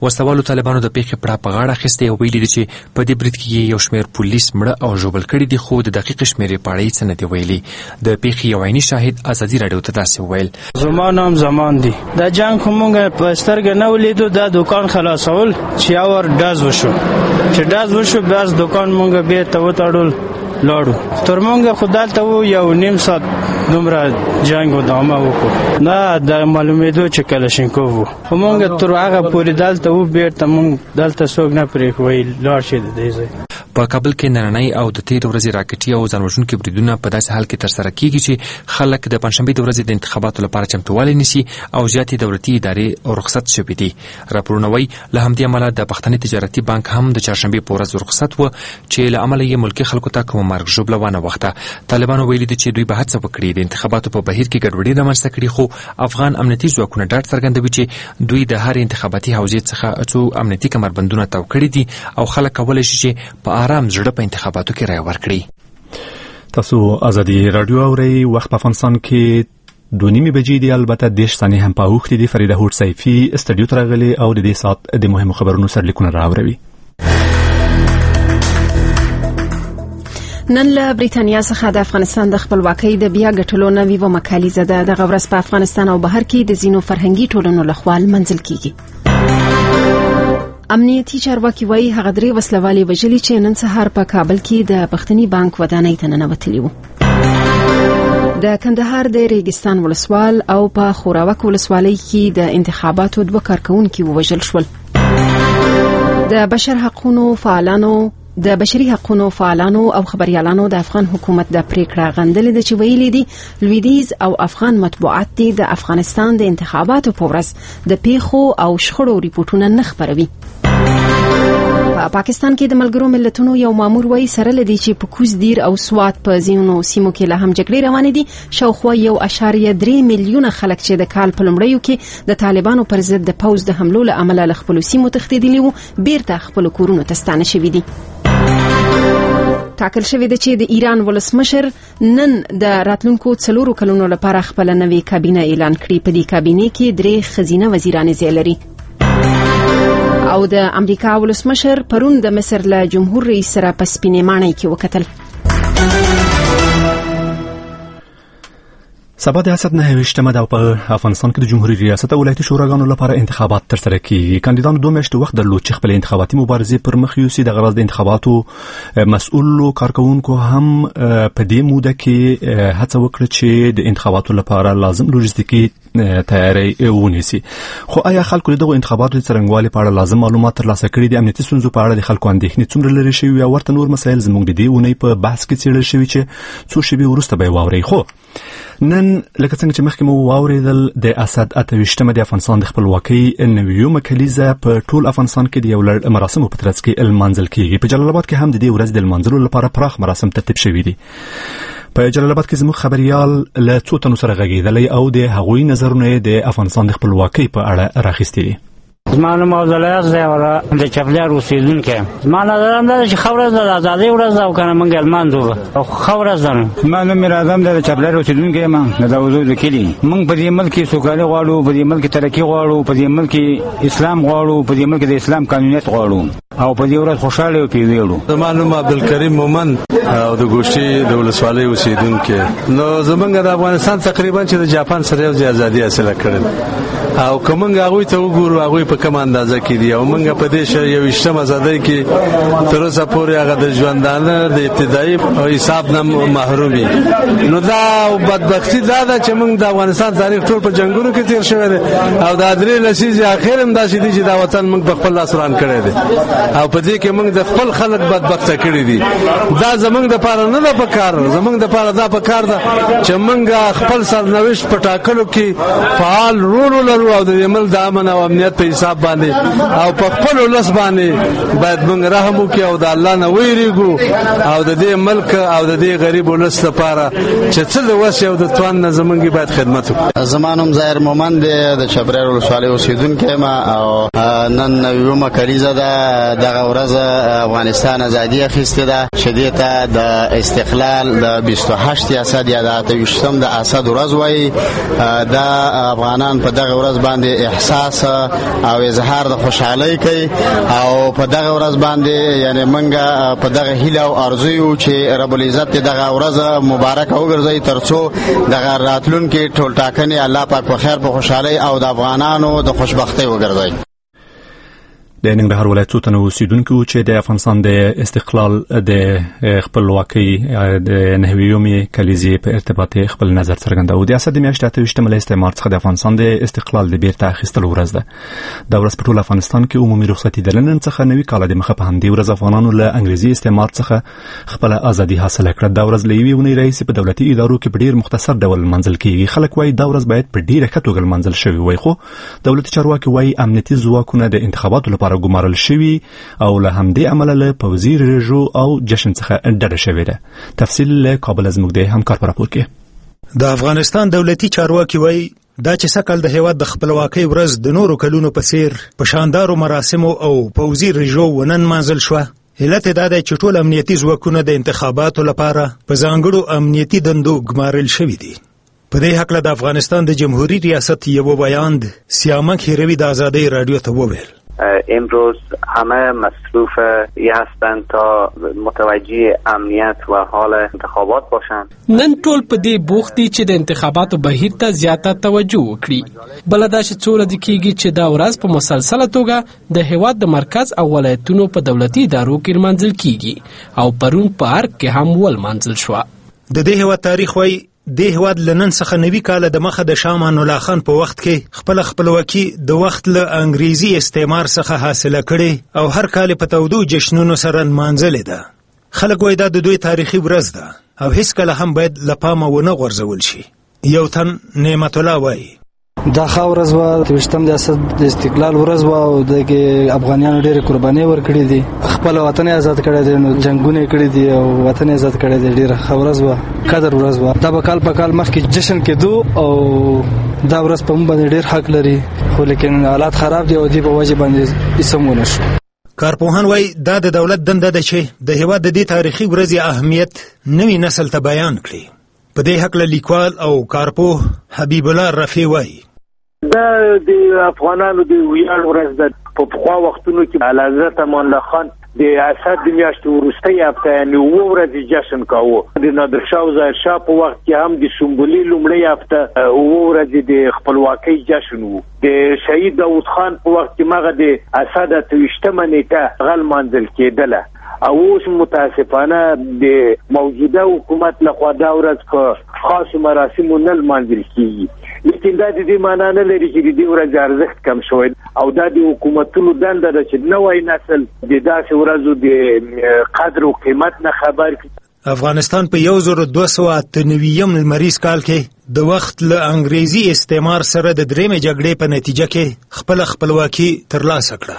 وسلوالو طالبانو د پیښې پړه په غاړه اخیستې او ویلي دي چې په دې برید کې یو شمېر پولیس مړه او ژوبل کړي دي، خو د دقیق شمېرې په اړه یې څه نه دي ویلي. د پیښې یو عیني شاهد ازادي راډیو ته داسې وویل: زما نام زمان دی. دا جنګ خو مونږ په سترګه نه ولیدو، دا دکان خلاصول چې اور ډاز وشو چې ډاز وشو بیا دکان مونږ بیرته وتړل لاړو. تر مونږ خو دلته و یو نیم ساعت دومره جنګ ادامه وکړو. نه د معلومېدو چې کلشینکوف و، خو مونږ تر هغه پورې دلته و بیرته مونږ دلته څوک نه پرېښوي لاړ شي د دې ځای. په کابل کې نننۍ او د تېرې ورځې راکټي او ځانوژونکي بریدونه په داسې حال کې ترسره کیږي چې خلک د پنځشنبې د ورځې د انتخاباتو لپاره چمتووالی نیسي او زیاتې دولتي ادارې رخصت شوې دي. راپورونه وایي له همدې امله د پښتني تجارتي بانک هم د چهارشنبې په ورځ رخصت و چې له امله یې ملکي خلکو ته کومه مرګ ژوبله وانه وخته. طالبانو ویلي دي چې دوی به هڅه وکړي د انتخاباتو په بهیر کې ګډوډي رامنځته کړي، خو افغان امنیتي ځواکونه ډاډ څرګندوي چې دوی د هر انتخاباتي حوزې څخه څو امنیتي کمربندونه تاو کړي دي او خلک کولی شي چې په آرام زړه په انتخاباتو کې رایه ورکړي. تاسو ازادي رادیو اورئ. وخت په افغانستان کې دوه نیمې بجې دي، البته دېرش ثانیې هم په اوښتې دي. فریده هوډ سیفي استډیو ته راغلې او د دې ساعت د مهمو خبرونو سرلیکونه راوړوي. نن له بریتانیا څخه د افغانستان د خپلواکۍ د بیا ګټلو نوې و مکالیزه ده. دغه ورځ په افغانستان او بهر کې د ځینو فرهنګي ټولنو لخوا لمانځل کیږي. امنیتي چارواکي وایي هغه درې وسلوالې وژلي چې نن سهار په کابل کې د پښتني بانک ودانۍ ته ننوتلي وو. د کندهار د ریګستان ولسوال او په خوراوک ولسوالۍ کې د انتخاباتو دوه کارکونکي ووژل شول. د بشر حقوقو فعالانو د بشري حقوقو فعالانو او خبريالانو د افغان حکومت د پریکړه غندلې د چې ویلي دي لویدیز او افغان مطبوعات دي د افغانستان د انتخاباتو په ورځ د پیښو او شخړو ریپورتونه نه خپروي. په پاکستان کې د ملګرو ملتونو یو مامور وایي سره لدی چې په کوز دیر او سوات په ځینو سیمو کې له هم جګړې روانې دي. شاوخوا یو اشاریه درې میلیونه خلک چې د کال په لومړیو کې د طالبانو پر ضد د پوز د حملو له امله له خپلو سیمو تښتېدلي وو، بیرته خپلو کورونو ته ستانه شوي دي. ټاکل شوی دی چې د ایران ولسمشر نن د راتلونکو څلورو کلونو لپاره خپل نوې کابینه اعلان کړي. په دې کابینه کې درې خزینه وزیران ځای لري. او د امریکا ولسمشر پرون د مصر له جمهور رئیس سره په سپینې ماڼۍ کې وکتل. سبا د اسد نه وشتمه د په افغانستان کې د جمهوریت ریاست او ولایتي شوراګانو لپاره انتخابات ترسره کیږي. کاندیدانو دوه میاشتې وخت درلود چې خپل انتخاباتي مبارزې پر مخ یوسي. د غرض د انتخاباتو مسؤل کارکونکو هم په دې موده کې هڅه وکړه چې د انتخاباتو لپاره لازم لوجستیکي تیاری ونیسي. خو آیا خلکو دغه انتخاباتو د څرنګوالي په اړه لازم معلومات ترلاسه کړي دي؟ امنیتي ستونزو په اړه د خلکو اندېښنې څومره لري شوي او ورته نور مسایل زموږ د دې اونۍ په بحث کې څېړل شوي چې څو شېبې وروسته به یې واورئ. خو نن لکه څنګه چې مخکې مو واورېدل د اسد اته ویشتمه د افغانستان د خپلواکۍ نوې مکالیزه په ټول افغانستان کې د یو لړ مراسمو په ترڅ کې لمانځل کیږي. په جلال آباد کې هم د دې ورځې د لمانځلو لپاره پراخ مراسم ترتیب شوي دي. په جلال آباد کې زموږ خبريال له څو تنو سره غږېدلی او د هغوی نظرونه د افغانستان د خپلواکۍ په اړه راخیستي دي. زما نوم عبدالله دی او د چپلار اوسیدونکی یم. زما نظر هم دا چې ښه ورځ ده، د ازادۍ ورځ ده او که نه موږ یې لمانځو او ښه ورځ ده. زما نوم میر اعظم دی، د چپلار اوسیدونکی یم، د داوودزو د کلي. موږ په دې ملک کې سوکالي غواړو، په دې ملک کې ترقي غواړو، په دې ملک کې اسلام غواړو، په دې ملک کې د اسلام قانونیت غواړو او په دې ورځ خوشاله او پیویړو. زما نوم عبدالکریم مومن او د ګوشتي د ولسوالۍ اوسیدونکی. نو زمونږ د افغانستان تقریبا چې د جاپان سره یو ځای ازادي حاصله کړې او کومنګ هغه ته وګورو هغه په کوم اندازه کې دی او موږ په دې شې یو اشتم ازادۍ کې تر اوسه پورې هغه د ژوندانه د ابتدایي حساب نه محرومي. نو دا بدبختی دا ده چې موږ د افغانستان تاریخ ټول په جنگونو کې تیر شوی دی او دا درې لسیزې اخر هم داسې دي چې دا وطن موږ په خپل لاس ران کړی دی او په دې کې موږ د خپل خلک بدبخته کړی دي. دا زموږ د پاره نه ده پکار، زموږ د پاره دا پکار ده چې موږ خپل سرنوشت په ټاکلو کې فعال رول ولرو او د عمل د امن او امنیت په حساب باندې او په خپل ولس باندې باید موږ رحم وکړو او د الله نه ویریږو او د دې ملک او د دې غریب ولس لپاره چې څه د وس یو د توان نه زمونږ باید خدمت وکړو. زمانوم ظاهر مومن دی، د چپرهار ولسوالۍ اوسیدونکی یم او نن یو مکالیزه ده دغه ورځ افغانستان ازادي اخیسته ده چې دته د استقلال د بیست و هشت اسد یا د اته ویشتم د اسد ورځ وای. د افغانان په دغه ورځ باندې احساس او اظهار د خوشحالۍ کوي او په دغه ورځ باندې یعنی منګه په دغه هیله او ارزو یو چې رب العزت دغه ورځ مبارک وګرځي ترڅو دغه راتلونکي ټول ټاکنې الله پاک په خیر په خوشحالۍ او د افغانانو د خوشبختۍ وګرځي. د ننګرهار ولایت څو تنه اوسیدونکو چې د افغانستان د استقلال د خپلواکۍ د نهویومي کلیزې په ارتباط خپل نظر څرګنداوه. د اسد میاشتې اته ویشتمه له استعمار څخه د افغانستان د استقلال د بیرته اخیستلو ورځ ده. دا ورځ په ټول افغانستان کې عمومي رخصتي ده. نن څخه نوي کال د مخه په همدې ورځ افغانانو له انګریزي استعمار څخه خپل ازادي حاصله کړه. دا ورځ له یوې اونۍ راهیسې په دولتي ادارو کې په ډیر مختصر ډول منځل کیږي. خلک وایي دا ورځ باید په ډیره ښه توګه منځل شوې وای، خو دولتي چارواکي وایي امنیتي ځواکونه د انتخاباتو لپاره ګمارل شوي او له همدې عمله له پوځي رژو او جشن څخه ډډه شوې ده. تفصیل له کابل زموږ د همکار په راپور کې. د افغانستان دولتي چارواکي وایي دا چې سکل د هیواد د خپلواکۍ ورځ د نورو کلونو په څیر په شاندارو مراسمو او پوځي رژو ونن منځل شوه. علت دا دی چې ټول امنیتي ځواکونه د انتخاباتو لپاره په ځانګړو امنیتي دندو ګمارل شوي دي. په دې حق له د افغانستان د جمهوریت ریاست یو بیان سیامک هیروی د آزادی رادیو ته وویل امروز همه مصروف هستند تا متوجه امنیت و حال انتخابات باشند. نن ټول په دې بوخت دي چې د انتخاباتو بهیر ته زیاته توجه وکړي. بل دا چې څو ورځې کېږي چې دا ورځ په مسلسله توګه د هیواد د مرکز او ولایتونو په دولتي ادارو کې منځل کیږي او پرون په ارګ کې هم ول منځل شو. د دې هیواد تاریخ وایي د هیواد لنن څخه نوي کال د مخه د شاه امان الله خان په وخت کې خپل خپلواکي د وخت له انګریزي استعمار څخه حاصله کړي او هر کال په تودو جشنونو سره منځلې ده. خلک وایي دا د دوی تاریخي ورځ ده او هیڅ کله هم باید له پامه ونه غورځول شي. یو تن نعمت الله وایي دا خاورز و توشتم د اسد د استقلال ورځ و او د افغانانو ډېر قرباني ورکړي دي، خپل وطن آزاد کړی دی، نو جنگونه کړی دي او وطن آزاد کړی دی. ډېر خاورز و قدر ورځ و دا به کال په کال مخکې جشن کېدو او دا ورځ په موږ باندې ډېر حق لري، خو لیکن حالات خراب دي او دی په وجه باندې اسمونه شو. کارپوهان وایي دا د دولت دنده ده چې د هیواد د دې تاریخي ورځې اهمیت نوي نسل ته بیان کړي. په دې حق له لیکوال او کارپوه حبیب الله رفیع وایي دا د افغانانو د ویاړ ورځ ده. په پخوا وختونو کې اعلیحضرت امان الله خان د اسد د میاشتې وروستۍ هفته یعنې اووه ورځې جشن کاوه. د نادرشاه او ظاهرشاه په وخت کې هم د سنبلې لومړۍ هفته اووه ورځې د خپلواکۍ جشن و. د شهید داود خان په وخت کې مغه د اسد اته ویشتمه نیټه هغه لمانځل کېدله او اوس متاسفانه د موجوده حکومت لخوا دا ورځ په خاصو مراسمو نه لمانځل کېږي. لیکن دا د دې معنا نه لري چې د دې ورځې ارزښت کم شوی او دا د حکومتونو دنده ده چې نوی نسل د داسې ورځو د قدر او قیمت نه خبر کړي. افغانستان په یو زر دوه سوه اته نوي لمریز کال کې د وخت له انګریزي استعمار سره د درېمې جګړې په نتیجه کې خپل خپلواکي ترلاسه کړه.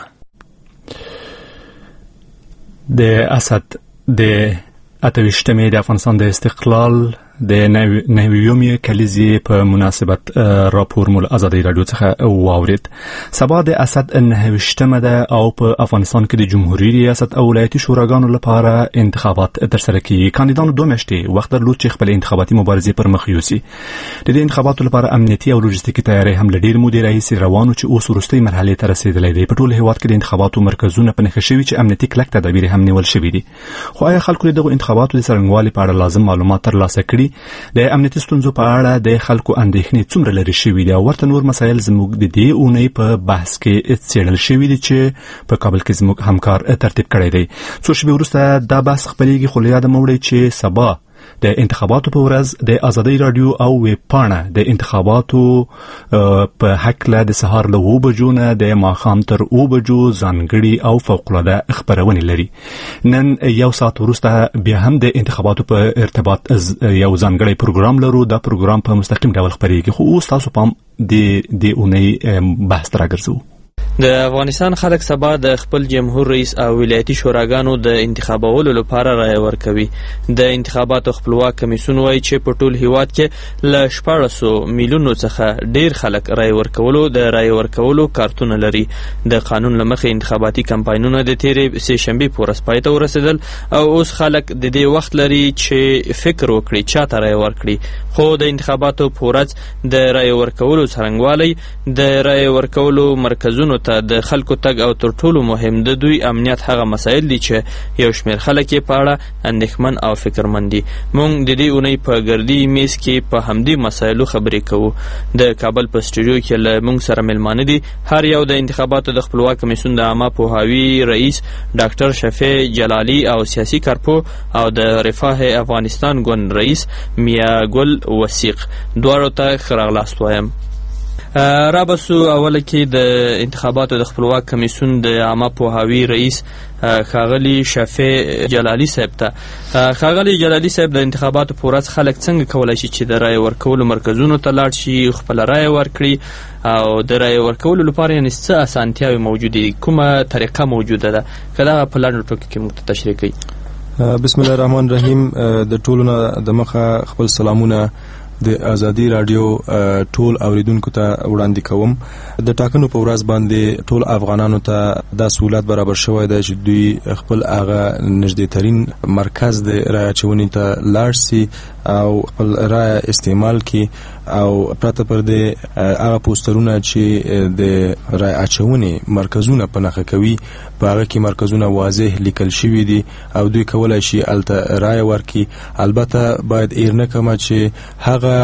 د اسد د اته ویشتمې د افغانستان د استقلال د نهویومي کلیزې په مناسبت راپور مول آزادی رادیو څخه واورید. سبا د اسد نهویشتمه ده او په افغانستان کې د جمهوریت ریاست او ولایتي شوراګانو لپاره انتخابات ترسره کیږي. کاندیدانو دوه میاشتې وخت درلود چې خپل انتخاباتي مبارزې پر مخ یوسي. د دې انتخاباتو لپاره امنیتي او لوجستیکي تیاری هم لډیر مودې راهیسې روانو چې اوس وروستۍ مرحلې ته رسیدلې دي. په ټول هیواد کې د انتخاباتو مرکزونه په نښه شوي چې امنیتي کلک تدابیر هم نیول شوي دي. خو آیا خلکو دغه انتخاباتو د څرنګوالي په اړه لازم معلومات ترلاسه کړي؟ د امنیتي ستونزو په اړه د خلکو اندېښنې څومره لري شوي دي او ورته نور مسایل زموږ د دې اونۍ په بحث کې څېړل شوي دي چې په کابل کې زموږ همکار ترتیب کړی دی. څو شېبې وروسته دا بحث خپرېږي، خو له یاده مه وړئ چې سبا د انتخاباتو په ورځ د آزادی رادیو او ویب پاڼه د انتخاباتو په هکله د سهار له اوه بجو نه د ماښام تر اوه بجو ځانګړي او فوق‌العاده خپرونې لري. نن یو ساعت وروسته بیا هم د انتخاباتو په ارتباط یو ځانګړی پروګرام لرو. دا پروګرام په مستقیم ډول خپرېږي، خو اوس تاسو پام د دې اونۍ بحث ته راګرځو. د افغانستان خلک سبا د خپل جمهور رئیس او ولایتي شوراګانو د انتخابولو لپاره رایه ورکوي. د انتخاباتو خپلواک کمیسیون وایي چې په ټول هیواد کې له شپاړسو میلیونو څخه ډیر خلک رایه ورکولو د رایه ورکولو کارتونه لري. د قانون له مخې انتخاباتي کمپاینونه د تیرې سه شنبې پورې پای ته ورسېدل او اوس خلک د دې وخت لري چې فکر وکړي چا ته رایه ورکړي. خو د انتخاباتو پورز د رایه ورکولو څرنګوالی د رایه ورکولو مرکزونو ته د خلکو تګ او تر ټولو مهم د دوی امنیت هغه مسایل دي چې یو شمېر خلک یې په اړه اندېښمن او فکرمند دي. موږ د دې اونۍ په ګردي میز کې په همدې مسایلو خبرې کوو. د کابل په سټوډیو کې له موږ سره مېلمانه دي هر یو د انتخاباتو د خپلواک کمیسیون د عامه پوهاوي رئیس ډاکټر شفیع جلالي او سیاسي کارپو او د رفاه افغانستان ګوند رئیس میا ګل وثیق. دواړو ته ښه راغلاست وایم. را بسو اوله کې د انتخاباتو د خپلواک کمیسیون د عامه پوهاوي رئیس ښاغلي شفیع جلالي صاحب ته. ښاغلي جلالي صاحب د انتخاباتو په ورځ خلک څنګه کولی شي چې د رایې ورکولو مرکزونو ته لاړ شي خپله رایه ورکړي او د رایې ورکولو لپاره یعنې څه اسانتیاوې موجودې دي کومه طریقه موجوده ده که دغه په لنډو ټکو کې موږ ته تشریح کوي. بسم الله الرحمن الرحیم. د ټولو نه د مخه خپل سلامونه د ازادي رادیو ټول اوریدونکو ته وړاندې کوم. د ټاکنو په ورځ باندې ټول افغانانو ته دا سہولت برابر شوی دی چې دوی خپل هغه نږدې ترین مرکز د رایه اچونې ته لاړ سي او خپل رایه استعمال کړي او پرته پر دې هغه پوسټرونه چې د رایه اچونې مرکزونه په نښه کوي په هغه کې مرکزونه واضح لیکل شوي دي او دوی کولی شي هلته رایه ورکړي. البته باید ایر نه کومه چې هغه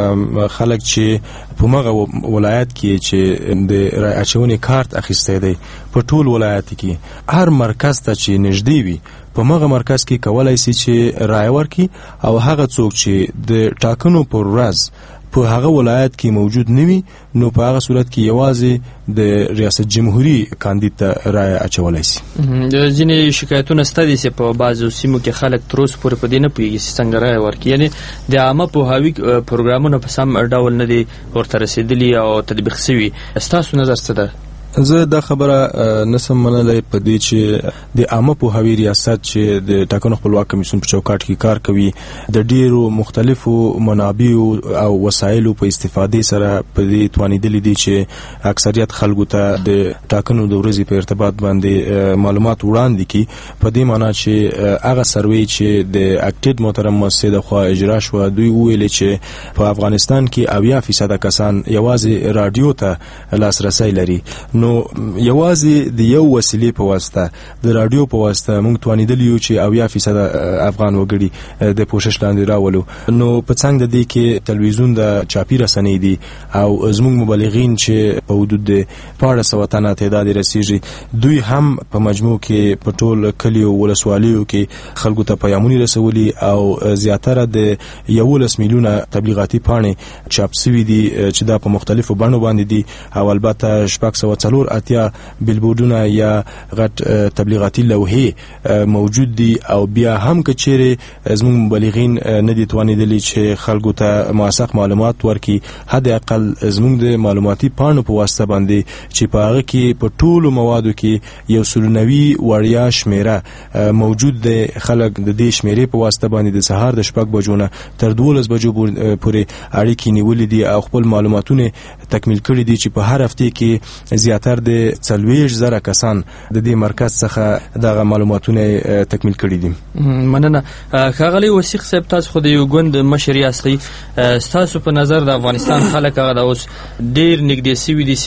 خلک چې په مغه ولایت کې چې د رایه اچونې کارت اخیستی دی په ټول ولایت کې هر مرکز ته چې نږدې وي په مغه مرکز کې کولی سي چې رایه ورکړي او هغه څوک چې د ټاکنو پر ورځ په هغه ولایت کې موجود نوي نو په هغه صورت کې یوازې د ریاست جمهوریت کاندید ته رایه اچولی سي. ځینې شکایتونه شته دي چې په بعضو سیمو کې خلک تر اوسه پورې په دې نه پوهېږي چې څنګه رایه ورکړي یعنې د عامه پوهاوي پروګرامونه په سم ډول نه دي ورته رسېدلي او تطبیق شوي. ستاسو نظر څه ده؟ زه دا خبره نسم منلی په دې چې د عامه پوهاوي ریاست چې د ټاکنو خپلواک کمیسیون په چوکاټ کې کار کوي د ډیرو مختلفو منابعو او وسایلو په استفادې سره په دې توانیدلی دي چې اکثریت خلکو ته د ټاکنو د ورځې په ارتباط باندې معلومات وړاندې کړي. په دې معنی چې هغه سروې چې د اکټیډ محترم مؤسسې لخوا اجرا شوه دوی وویلې چې په افغانستان کې اویا فیصده کسان یوازې رادیو ته لاسرسی لري. نو یوازې د یو وسیلې په واسطه د رادیو په واسطه موږ توانیدلی یو چې اویا فیصد افغان وګړي د پوښښ لاندې راولو. نو په څنګ د دې کې تلویزیون د چاپی رسنۍ دي او زموږ مبلغین چې په حدود د شپاړس سوه تنه تعداد رسیږي دوی هم په مجموع کې په ټول کلیو ولسوالیو کې خلکو ته پیغامونه رسولي او زیاتره د یولس میلیونه تبلیغاتي پاڼې چاپ شوي دي چې دا په مختلفو بڼو باندې دي او البته شپږ سوه څلور اتیا بیلبورډونه یا غټ تبلیغاتي لوحې موجود دي او بیا هم که چیرې زموږ مبلغین نه دي توانیدلي چې خلکو ته موثق معلومات ورکړي حد اقل زموږ د معلوماتي پاڼو په واسطه باندې چې په هغه کې په ټولو موادو کې یو سل نوي وړیا شمیره موجود دی. خلک د دې شمیرې په واسطه باندې د سهار د شپږ بجو نه تر دولس بجو پورې اړیکې نیولې دي او خپل معلوماتونه تکمیل کړي دي چې په هر هفته کې زیاتر د څلوېښت زره کسان د دې مرکز څخه دغه معلوماتونه تکمیل کړي دي. مننه. ښاغلی وثیق صاحب تاسو خو د یو ګوند مشر یاستئ ستاسو په نظر د افغانستان خلک هغه د اوس ډېر نږدې سوي دي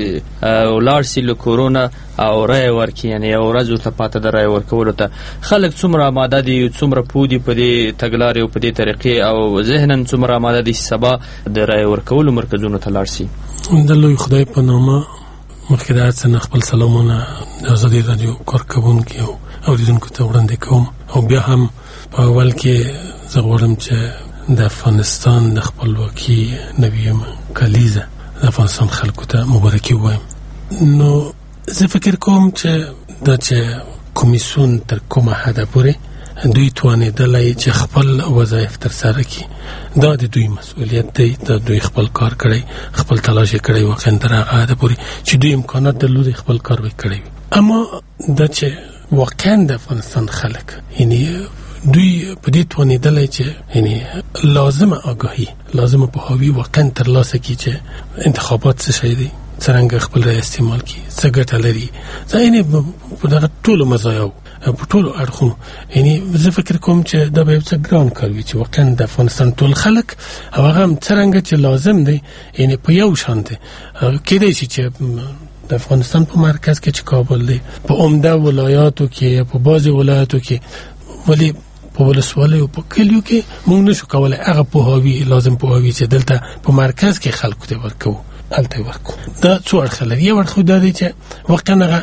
چې ولاړ سي له کورونا او رایه ورکړي یعنې یو ورځ ورته پاته د رایه ورکولو ته خلک څومره آماده دي څومره پوه دي په دې تګلارې او په دې طریقې او ذهنا څومره آماده دي چې سبا د رایه ورکولو مرکزونو ته لاړ سي؟ د لوی خدای په نامه مخکې د هر څه نه خپل سلامونه د ازادي راډیو کارکوونکي او اورېدونکو ته وړاندې کوم او بیا هم په اول کې زه غواړم چې د افغانستان د خپلواکي نویمه کلیزه د افغانستان خلکو ته مبارکي ووایم. نو زه فکر کوم چې دا چې کمیسیون تر کومه حده پورې دوی توانېدلی چې خپل وظایف ترسره کړي. دا د دوی مسؤلیت دی، دا دوی خپل کار کړی، خپل تلاش یې کړی، واقعا تر هغه حده پورې چې دوی امکانات درلودي خپل کار یې کړی وي. اما دا چې واقعا د افغانستان خلک یعنی دوی په دې توانېدلی چې یعنی لازمه آگاهي، لازمه پوهاوي واقعا ترلاسه کړي چې انتخابات څه شی دی، څرنګه خپل رای استعمال کړي، څه ګټه لري. دا یعنی په دغه ټولو مزایاو په ټولو اړخونو یعنی زه فکر کوم چې دا به یو څه ګران کار وي چې واقعا د افغانستان ټول خلک او هغه هم څرنګه چې لازم دی یعنی په یو شان دی. کېدای شي چې د افغانستان په مرکز کې چې کابل دی، په عمده ولایاتو کې، په بعضې ولایاتو کې، ولی په ولسوالیو په کلیو کې موږ نشو کولی هغه پوهاوي، لازم پوهاوي چې دلته په مرکز کې خلکو ته ورکوو هلته ورکو. دا څو اړخه لري. یو اړخ دا دی چې واقعا هغه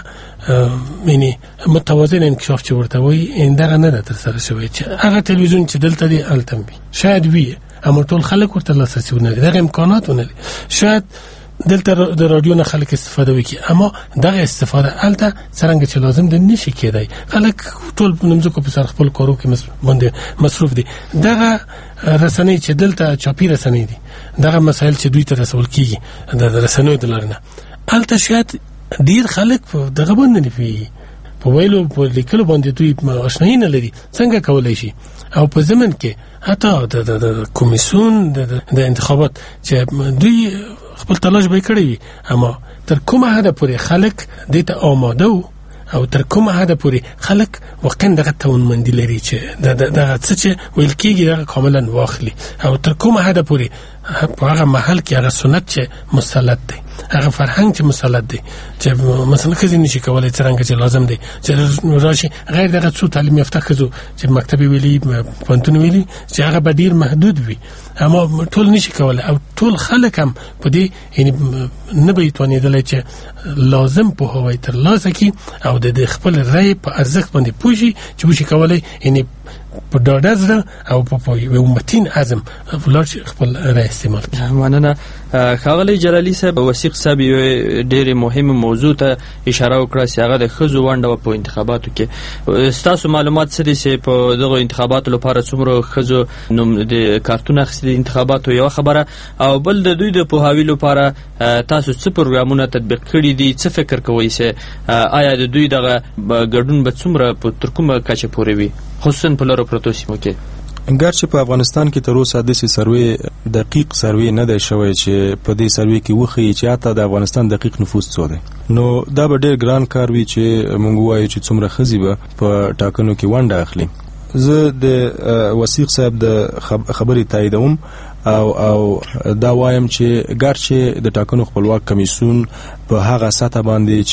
یعنی متوازن انکشاف چې ورته وایي دغه نه ده ترسره شوی چې هغه تلویزیون چې دلته دی هلته وي، شاید وي اما ټول خلک ورته لاسرسي ونه لري، دغه امکانات ونه لري. شاید دلته د رادیو نه خلک استفاده وکړي اما دغه استفاده هلته څرنګه چې لازم دی نشي کېدای. خلک ټول په نمځکو په سر خپل کارو کې باندې مصروف دي. دغه رسنۍ چې دلته چاپي رسنۍ دي، دغه مسایل چې دوی ته رسول کېږي د رسنیو د لارې نه، هلته شاید ډېر خلک په دغه باندې نه پوهېږي، په ویلو په لیکلو باندې دوی اشنایي نه لري. څنګه کولی شي او په ضمن کې حتی د کمیسیون د انتخابات چې دوی خپل تلاش به کړی وي اما تر کومه حده پورې خلک دې ته آماده وو او تر کومه حده پورې خلک واقعا دغه توانمندي لري چې دغه څه چې ویل کېږي دغه کاملا واخلي او تر کومه حده پورې په هغه محل کې هغه سنت چې مسلط دی، هغه فرهنګ چې مسلط دی چې مثلا ښځې نشي کولی څرنګه چې لازم دی چې راشي غیر دغه څو تعلیم یافته ښځو چې مکتب ویلي، پوهنتون ویلي، چې هغه به ډېر محدود وي اما ټول نشي کولی او ټول خلک هم په دې یعنې نه به یې توانېدلی چې لازم پوهاوی ترلاسه کړي او د خپل رای په ارزښت باندې پوه شي چې وشي کولی یعنې په ډاډه زړه او په یو متین عزم ولاړ شي خپل رای استعمال کړي. مننه. ښاغلی جلالي صاحب، وثیق صاحب یوې ډېرې مهمه موضوع ته اشاره وکړه چې هغه د ښځو ونډه وه په انتخاباتو کې. ستاسو معلومات څه دي چې په دغو انتخاباتو لپاره څومره ښځو نوم د کارتونه اخیستي د انتخاباتو یوه خبره، او بل د دوی د پوهاوي لپاره تاسو څه پروګرامونه تطبیق کړي دي؟ څه فکر کوئ چې آیا د دوی دغه ګډون به څومره تر کومه کچه پورې وي خصوصا په لرو پرتو سیمو کې؟ ګرچې په افغانستان کې تر اوسه داسې سروې دقیق سروې نه دی شوی چې په دې سروې کې وښیي چې حتی د افغانستان دقیق نفوس څو دی، نو دا به ډېر ګران کار وي چې موږ ووایو چې څومره ښځې به په ټاکنو کې ونډه اخلي. زه د وثیق صاحب د خبرې تاییدوم او او دا وایم چې ګرچې د ټاکنو خپلواک کمیسیون په هغه سطح باندې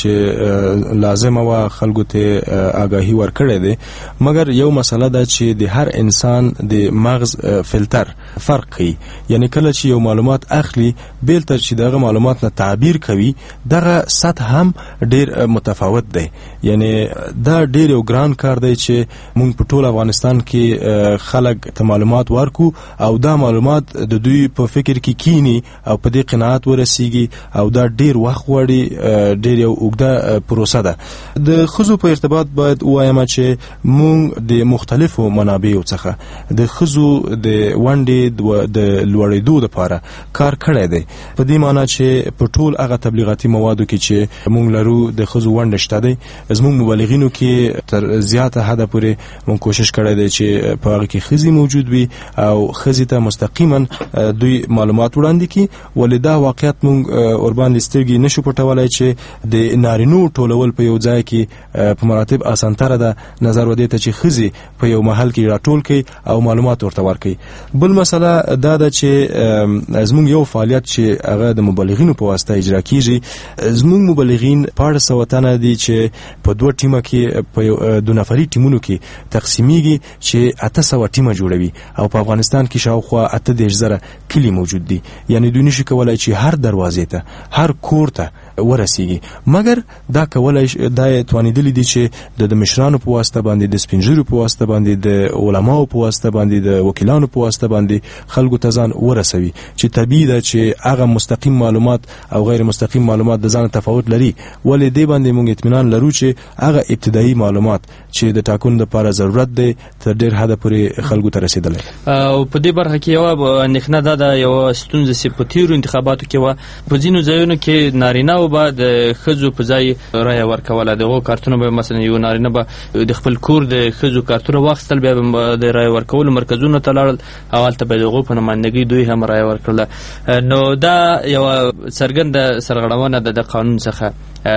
چې لازمه وه خلکو ته آگاهي ورکړی دی، مګر یو مسله ده چې د هر انسان د مغز فلتر فرق کوي. یعنی کله چې یو معلومات اخلي بیلته چې دغه معلومات نه تعبیر کوي دغه سطح هم ډیر متفاوت دی. یعنی دا ډیر یو ګران کار دی چې موږ په ټول افغانستان کې خلک ته معلومات ورکو او دا معلومات د دوی په فکر کې کینی او په دې قناعت ورسیږي او دا ډیر وخت غواړي، ډیر یو اوږده پروسه ده. د ښځو په ارتباط باید ووایم چې موږ د مختلفو منابعو څخه د ښځو د ونډې د لوړېدو لپاره کار کړی دی، په دې معنی چې په ټول هغه تبلیغاتي موادو کې چې موږ لرو د ښځو ونډه شته دی. زموږ مبلغینو کې تر زیاته حده پورې موږ کوشش کړی دی چې په هغه کې ښځې موجود وي او ښځې ته مستقیما دوی معلومات وړاندې کړي، ولې دا واقعیت موږ ورباندې سترګې نشو پټولی چې د نارینو ټولول په یو ځای کې په مراتب اسانتره ده نظر ودې ته چې ښځې په یو محل کې راټول کړي او معلومات ورته ورکړي. بل مسله دا ده چې زموږ یو فعالیت چې هغه د مبلغینو په واسطه اجرا کیږي، زموږ مبلغین پاړه سوه تنه دي چې په دوه ټیمه کې په دو نفري ټیمونو کې تقسیمیږي چې اته سوه ټیمه جوړوي او په افغانستان کې شاوخوا اته دېرش زره کلی موجود دي. یعنی دوی نشي کولای چې هر دروازې ته، هر کور ته ورسیږي. مګر دا کولای دا توانیدلی دي چې د مشرانو په واسطه باندې د سپینجرو په واسطه باندې د علماو په واسطه باندې د وکیلانو په واسطه باندې خلکو ته ځان ورسوي چې طبيعي ده چې هغه مستقیم معلومات او غیر مستقیم معلومات د ځان تفاوت لري. ولې دې باندې موږ اطمینان لرو چې هغه ابتدایي معلومات چې د ټاکنو لپاره ضرورت دی تر ډیر حد پورې خلکو ته رسیدلی. او په دې برخه کې یو اندېښنه ده د یو ستونزه چې په تیرو انتخاباتو کې و په ځینو ځایونو کې نارینه او به د ښځو په ځای رایه ورکوله. دغه کارتونه به مثلا یو نارینه به د خپل کور د ښځو کارتونه واخیستل، بیا به د رایه ورکولو مرکزونو ته لاړل او هلته به د هغو په نمایندګۍ دوی هم رایه ورکړله. نو دا یوه څرګنده سرغړونه ده د قانون څخه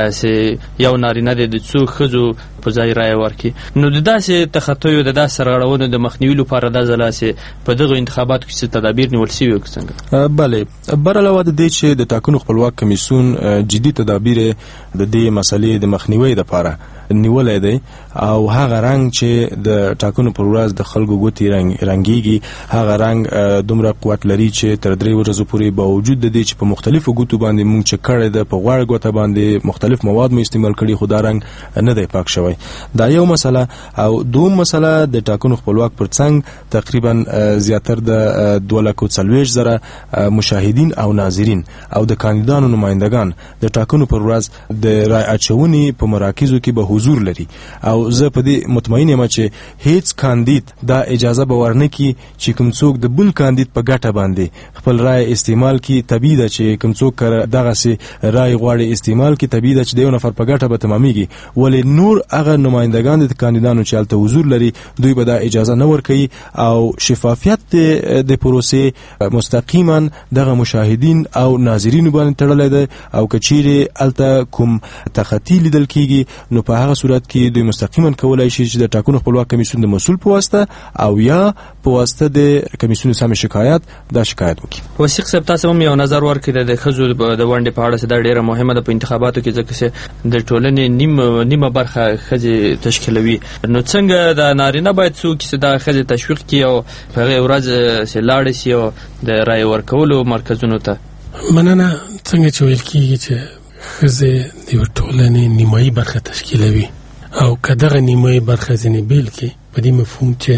چې یو نارینه د څو ښځو په ځای رایه ورکړي. نو د داسې تخطیو د داسې سرغړونو د مخنیوي لپاره دا ځله چې په دغو انتخاباتو کې څه تدابیر نیول شوي وو که څنګه؟ بلې، بر علاوه د دې چې د ټاکنو خپلواک کمیسیون جدي تدابیر د دې مسلې د مخنیوي لپاره نیولای دی او هغه رنګ چې د ټاکنو پر ورځ د خلکو ګوتې رنګ رنګيږي هغه رنګ دومره قوت لري چې تر درې ورځې پورې باوجود د دې چې په مختلفو ګوتو باندې مونږ چې کړی ده په غوړ ګوته باندې مختلف مواد مو استعمال کړي خو دا رنګ نه دی پاک شوی. دا یو مسله. او دوم مسله د ټاکنو خپلواک پر څنګ تقریبا زیاتر د دوه لک څلوېښت زره مشاهدین او ناظرین او د کاندیدانو نمائندگان د ټاکنو پر ورځ د رای اچونې په مراکزو کې به حضور لري. او زه په دې مطمئن یم چې هیڅ کاندید دا اجازه به ورنکړي چې کوم څوک د بل کاندید په ګټه باندې خپل رای استعمال کړي. طبیعي ده چې کوم څوک دغه سي رای غواړي استعمال کړي، طبیعي ده چې د یو نفر په ګټه به تمامېږي. ولې نور هغه نمائندگان د کاندیدانو چې هلته حضور لري دوی به دا اجازه نه ورکوي او شفافیت د پروسې مستقیما دغه مشاهدین او ناظرین باندې تړلی دی. او کچېرې هلته کوم تخطي لیدل کېږي نو په هغه صورت کې دوی مستقیما کولای شي چې د ټاکنو خپلواک کمیسیون د مسؤل په واسطه او یا په واسطه د کمیسیون سم شکایت دا شکایت وکړي. وثیق صاحب، تاسو هم یو نظر ورکړئ د ښځو د ونډې په اړه چې دا ډیره مهمه ده په انتخاباتو کې ځکه چې د ټولنې نیمه نیمه برخه ښځې تشکیلوي. نو څنګه د نارینه باید څوک چې دا ښځې تشویق کړي او په هغې ورځ چې لاړې شي او د رایې ورکولو مرکزونو ته؟ مننه. څنګه چې ویل کېږي چې ښځې د یوې ټولنې نیمایي برخه تشکیلوي او که دغه نیمایي برخه ځینې بیل کړي په دې مفهوم چې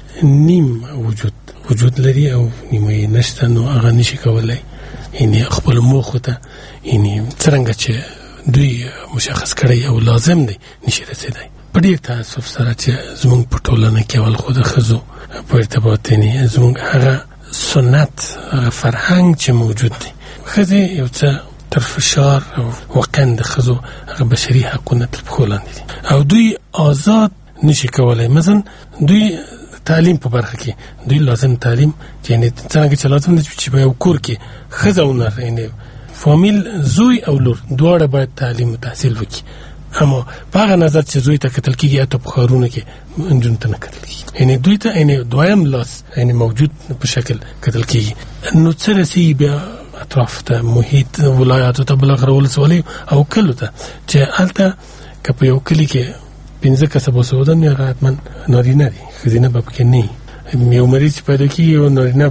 نیم وجود وجود لري او نیمایي نشته نو هغه نشي کولی یعنې خپلو موخو ته یعنې څرنګه چې دوی مشخص کړی او لازم دی نشي رسېدی. په ډېر تاسف سره چې زموږ په ټولنه کې اول خو د ښځو په ارتباط یعنې زموږ هغه سنت هغه فرهنګ چې موجود دی ښځې یو څه تر فشار او واقعا د ښځو هغه بشري حقونه تر پښو لاندې دي او دوی آزاد نشي کولی. مثلا دوی تعلیم په برخه کې دوی لازم تعلیم چې یعنې څرنګه چې لازم دی چې په یو کور کې ښځه او نر یعنې فامیل زوی او لور دواړه باید تعلیم و تحصیل وکړي. اما په هغه نظر چې زوی ته کتل کېږي حتی په ښارونو کې نجونو ته نه کتل کېږي یعنې دوی ته یعنې دویم لاس یعنې موجود په شکل کتل کېږي. نو څه رسېږي بیا اطراف ته محیط ولایاتو ته بالاخره ولسوالیو او کلو ته چې هلته که په یو کلي کې پنځه کسه باسواده وي هغه حتما نارینه دي، ښځینه به پکې نه وي. یو مریض پیدا کېږي یو نارینه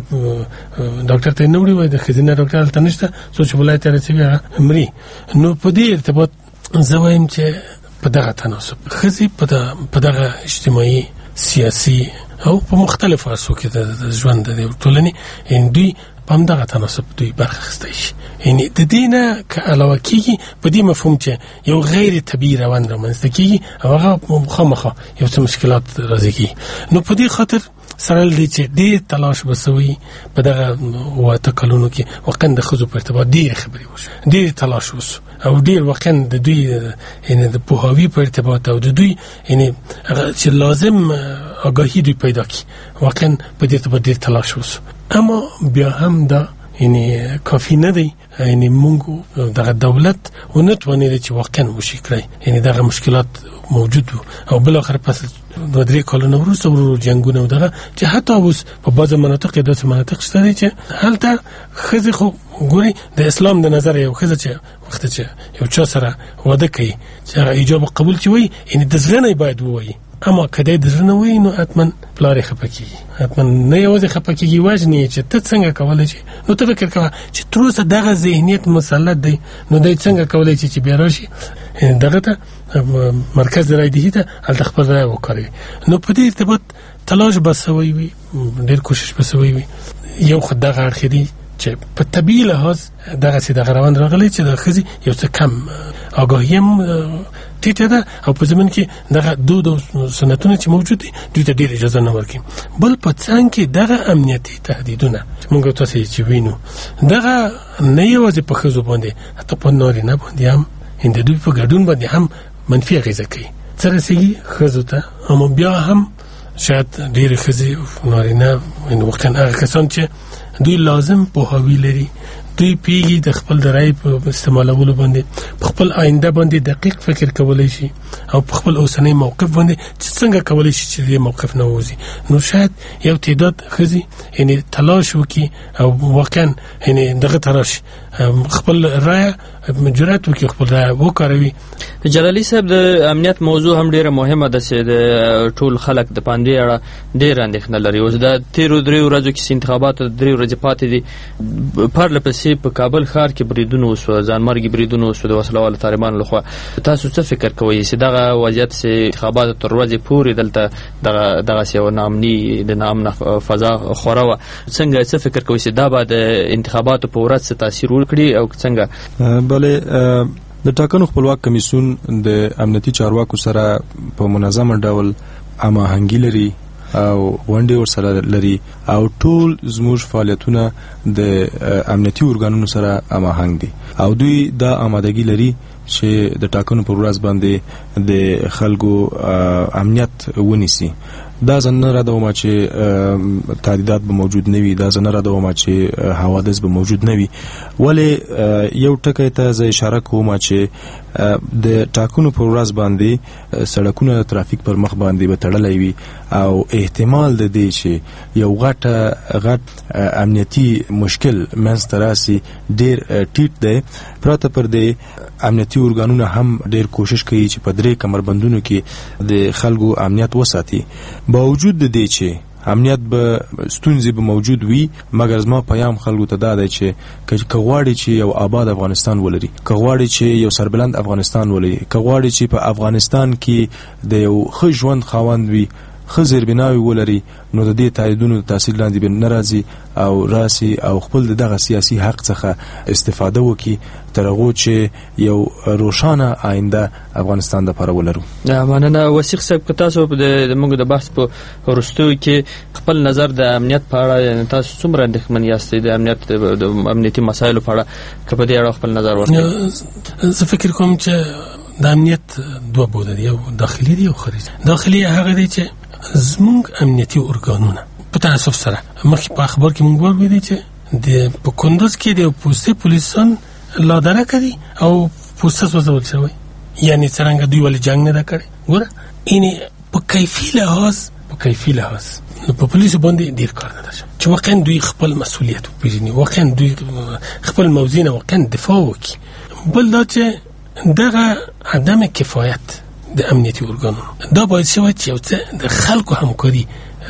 ډاکټر ته یې نه وړي وایي د ښځینه ډاکټر هلته نشته څو چې ولایت ته رسوي هغه مري. نو په دې ارتباط زه وایم چې په دغه تناسب ښځې په دغه اجتماعي سیاسي او په مختلفو عرصو کې د ژوند د ټولنې یعنې دوی په همدغه تناسب دوی برخه اخیستی شي. یعنې د دې نه که علاوه کېږي په دې مفهوم چې یو غیر طبیعي روند رامنځته کېږي او هغه مخامخا یو څه مشکلات راځي. نو په دې خاطر سره دی چې ډېر تلاش به سوی په دغه اوه اته کلونو کې واقعا د ښځو په ارتباط ډېرې خبرې وشو، ډېر تلاش وشو او ډېر واقعا د دوی یعنې د پوهاوي په ارتباط او د دوی یعنې چې لازم آگاهی دوی پیدا کړي واقعا په دې ارتباط ډېر تلاش وشو. اما بیا هم دا یعنی کافی نه دی. یعنی موږ دغه دولت ونه توانید چې واقعا وشي کړی، یعنی دغه مشکلات موجود وو او بل اخر پس دوه درې کلونه وروسته ورو جنگونه او دغه چې حتی اوس په بعض مناطق کې داسې مناطق شته چې هلته ښځې خو ګوري د اسلام د نظر یو ښځه چې وخت چې یو چا سره واده کوي چې هغه ایجاب قبول چې وي، یعنی د زړه نه باید ووایي اما کله د زنه وای نو اتمن پلار خپکیږي اتمن نه یوازې خپکیږي وژنې چې ته څنګه کولای شي نو ته فکر کوه چې تر اوسه دغه ذهنیت مسلط دی نو دای څنګه کولای شي چې بیا راشي دغه ته مرکز رایدهی ته ال خپل رای وکړي نو په دې ارتباط تلاش بسوي وي ډېر کوشش بسوي وي یو خدای دغه اخري چې په طبيعي لحاظ دغه سي دغه روان راغلی چې د خزي یو څه کم آگاهیم ټیټه ده او په زمين کې دغه دود او سنتونه چې موجود دي دوی ته ډېر اجازه نه ورکړي بل په څنګه کې دغه امنیتي تهدیدونه موږ تاسو چې وینو دغه نه یوازې په خزو باندې حتی په نوري نه باندې هم هند دوی په ګډون باندې هم منفي اغیزه کوي سره سي خزو ته هم بیا هم شاید ډېر خزي نوري نه ان وخت هغه کسان چې دوی لازم پوهاوی لري دوی پیږي د خپل درای په استعمالولو باندې خپل آینده باندې دقیق فکر کولای شي او خپل اوسنۍ موقف باندې څنګه کولای شي چې دې موقف نه وځي نو شاید یو تعداد خزي یعنی تلاش وکي او واقعا یعنی دغه تراش خپل رای جرأت وکي خپل رای وکړوي. جلالي صاحب د امنیت موضوع هم ډیره مهمه ده چې د ټول خلک د پاندې اړه ډیر اندېښنه لري اوس د تیرو درې ورځو کې انتخابات درې ورځې پاتې دي پرله پسې په کابل ښار کې بریدونه وسو ځانمرګي بریدونه وسو د وسلوالو طالبانو لخوا تاسو څه فکر کوئ چې دغه وضعیت سي انتخابات تر ورځې پورې دلته دغه دغه سیو نامني د نامنه فضا خوراوه څنګه څه فکر کوئ چې دا به د انتخاباتو په ورځ څه تاثیر وکړي او څنګه بله د ټاکنو خپلواک کمیسیون د امنیتي چارواکو سره په منظم ډول هماهنګي لري او ونډه ورسره لري او ټول زموږ فعالیتونه د امنیتي ارګانونو سره هماهنګ دي او دوی دا آمادګي لري چې د ټاکنو پر ورځ باندې د خلکو امنیت ونیسي. دا زنه را دوما چې تعدیدات به موجود نه وي دا زنه را دوما چې حوادث به موجود نه وي ولی یو ټکی ته ز اشاره کوم چې د ټاکنو پر ورځ باندې سړکونه د ترافیک پر مخ باندې به تړلې وي او احتمال د دې چې یو غټه غټ امنیتي مشکل منځ ته راسي ډیر ټیټ دی پراته پر دې امنیتي ارګانونه هم ډیر کوشش کوي چې په درې کمربندونو کې د خلکو امنیت وساتي باوجود د دې چې امنیت به ستونزې به موجود وي مګر زما پیام خلکو ته دا دی چې کغواړي چې یو آباد افغانستان ولري کغواړي چې یو سربلند افغانستان ولري کغواړي چې په افغانستان کې د یو ښه ژوند خاوند وي خزر بناوي ولري نو د دې تاییدونو د تحصیل لاندې به ناراضي او راسي او خپل دغه سیاسي حق څخه استفاده وکي ترغه چې یو روشانه آینده افغانستان د لپاره ولرو. مننه وثیق صاحب که تاسو د موږ د بحث په ورستو کې خپل نظر د امنیت په اړه تاسو څومره اندېښمن یاست د امنیت د امنیتي مسایلو په اړه که په دې اړه خپل نظر ورکړئ. زه فکر کوم چې د امنیت دوه بوده دي یو داخلي دی او خارجي. داخلي هغه دی چې زموږ امنیتي ارګانونه په تاسف سره مخکې په اخبار کې موږ ولیدل چې د په کندوز کې د پوستې پولیسان لادره کوي او پوسټ وځول شوی یعنی څنګه دوی ولې جنگ نه دا کړی ګوره یعنی په کیفي لحاظ په کیفي لحاظ په پولیسو باندې ډیر کار نه ده چې واقعا دوی خپل مسؤلیت وپېژني واقعا دوی خپل موضوع واقعا دفاع وکړي. بل دا چې دغه عدم کفایت د امنیتي ارګانونو دا باید شوی چې یو څه د خلکو همکاري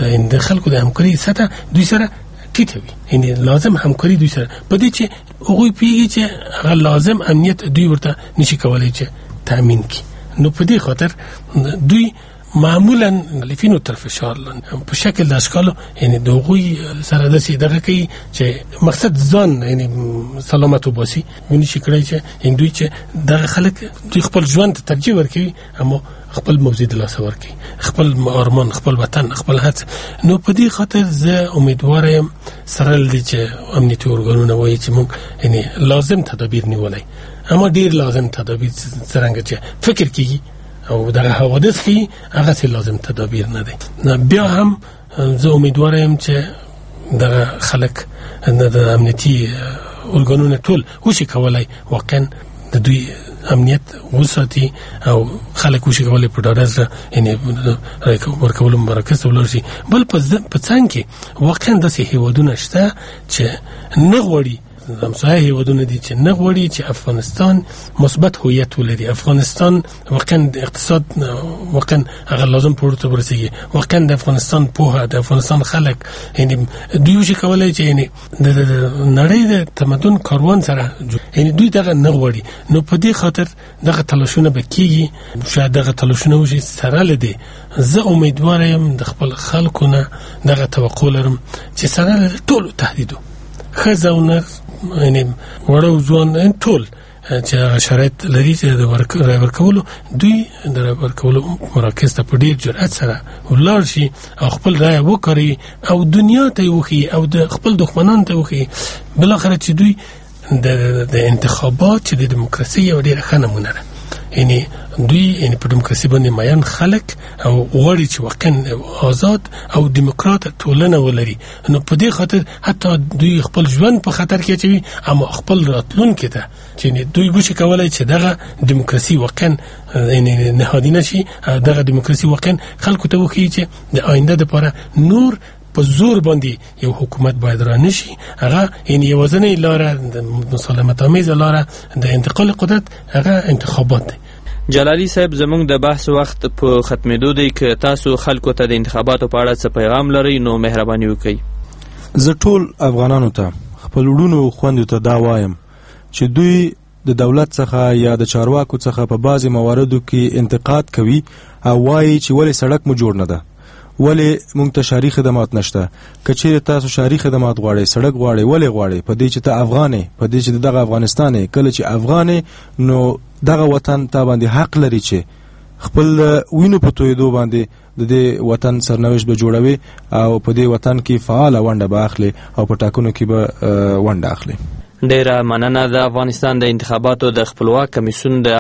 د خلکو د همکاري سطح دوی سره ټیټه وي یعنی لازم همکاري دوی سره په دې چې هغوی پیږي چې هغه لازم امنیت دوی ورته نشي کولی چې تأمین کړي نو په دې خاطر دوی معمولا مخالفینو تر فشار لاندې په شکل د اشکالو یعنی د هغوی سره داسې دغه کوي چې مقصد ځان یعنی سلامت وباسي ونی شي کړی چې دوی چې دغه خلک دوی خپل ژوند ته ترجیح ورکوي اما خپل موضوع د لاسه ورکوي خپل ارمان خپل وطن خپل هڅه. نو په دې خاطر زه امیدوار یم سره لدی چې امنیتي ارګانونه وایي چې موږ یعنی لازم تدابیر نیولای اما ډیر لازم تدابیر څنګه چې فکر کیږي او دغه حوادث کې هغه څه لازم تدابیر نه دي. بیا هم زه امیدوار یم چې دغه خلک د امنیتي ارګانونو ټول وشي کولای واقعا د دوی امنیت وساتي او خلک وشي کولای په ډاډه سره یعنی ورکول مرکز ولرسي. بل په څنګه کې واقعا داسې هیوادونه شته چې نه غواړي همسایه هیوادونه دي چې نه غواړي چې افغانستان مثبت هویت ولري. افغانستان واقعا اقتصاد واقعا هغه لازم پورته ورسیږي. واقعا د افغانستان پوهه د افغانستان خلک یعنی دوی چې کولای چې یعنی د نړۍ د تمدن کاروان سره یعنی دوی دغه نه غواړي. نو په دې خاطر دغه تلاشونه به کیږي. شاید دغه تلاشونه وشي سره لدی. زه امیدوار یم د خپل خلکو نه دغه توقع لرم چې سره ټول تهدیدو ښځه او نر یعنی وړو ځوان ټول چې شرایط لري چې د رای ورکولو دوی د رای ورکولو مراکز ته په ډېر جرأت سره ولاړ شي او خپل رای وکړي او دنیا ته وښيي او د خپل دښمنانو ته وښيي بالاخره چې دوی د انتخابات چې د دیموکراسي یو ډېره ښه نمونه ده. یعنی دوی یعنی په دیموکراسي باندې میان خلک او غواړي چې واقعا آزاد او دیموکرات ټولنه ولري. نو په دې خاطر حتی دوی خپل ژوند په خطر کې اچوي اما خپل راتلونکي ته چې دوی ګوشي کولای چې دغه دیموکراسي واقعا یعنی نهادی نشي او دغه دیموکراسي واقعا خلکو ته وښيي چې د آینده لپاره نور په زور باندې یو حکومت باید را نشي. هغه یعنی یوازینۍ لاره د مسالمت آمیزه لاره د انتقال قدرت هغه انتخابات دی. جلالی صاحب زمونږ د بحث وخت په ختمېدو دی که تاسو خلکو ته د انتخاباتو په اړه څه پیغام لرئ نو مهرباني وکړئ. زه ټول افغانانو ته خپل وروڼو خویندو ته دا وایم چې دوی د دولت څخه یا د چارواکو څخه په بعضې مواردو کې انتقاد کوي او وایي چې ولې سړک مو جوړ نه ده، ولې مونږ ته شهري خدمات نشته. که چیرې تاسو شهري خدمات غواړئ، سړک غواړئ، ولې غواړئ؟ په دې چې ته افغان یې، په دې چې دغه افغانستان یې. کله چې افغان یې نو دغه وطن ته باندې حق لري چې خپل وینو په تویدو باندې د دې وطن سرنوشت به جوړوي او په دې وطن کې فعاله ونډه به اخلي او په ټاکنو کې به ونډه اخلي. ډیره مننه. د افغانستان د انتخاباتو د خپلواک کمیسیون د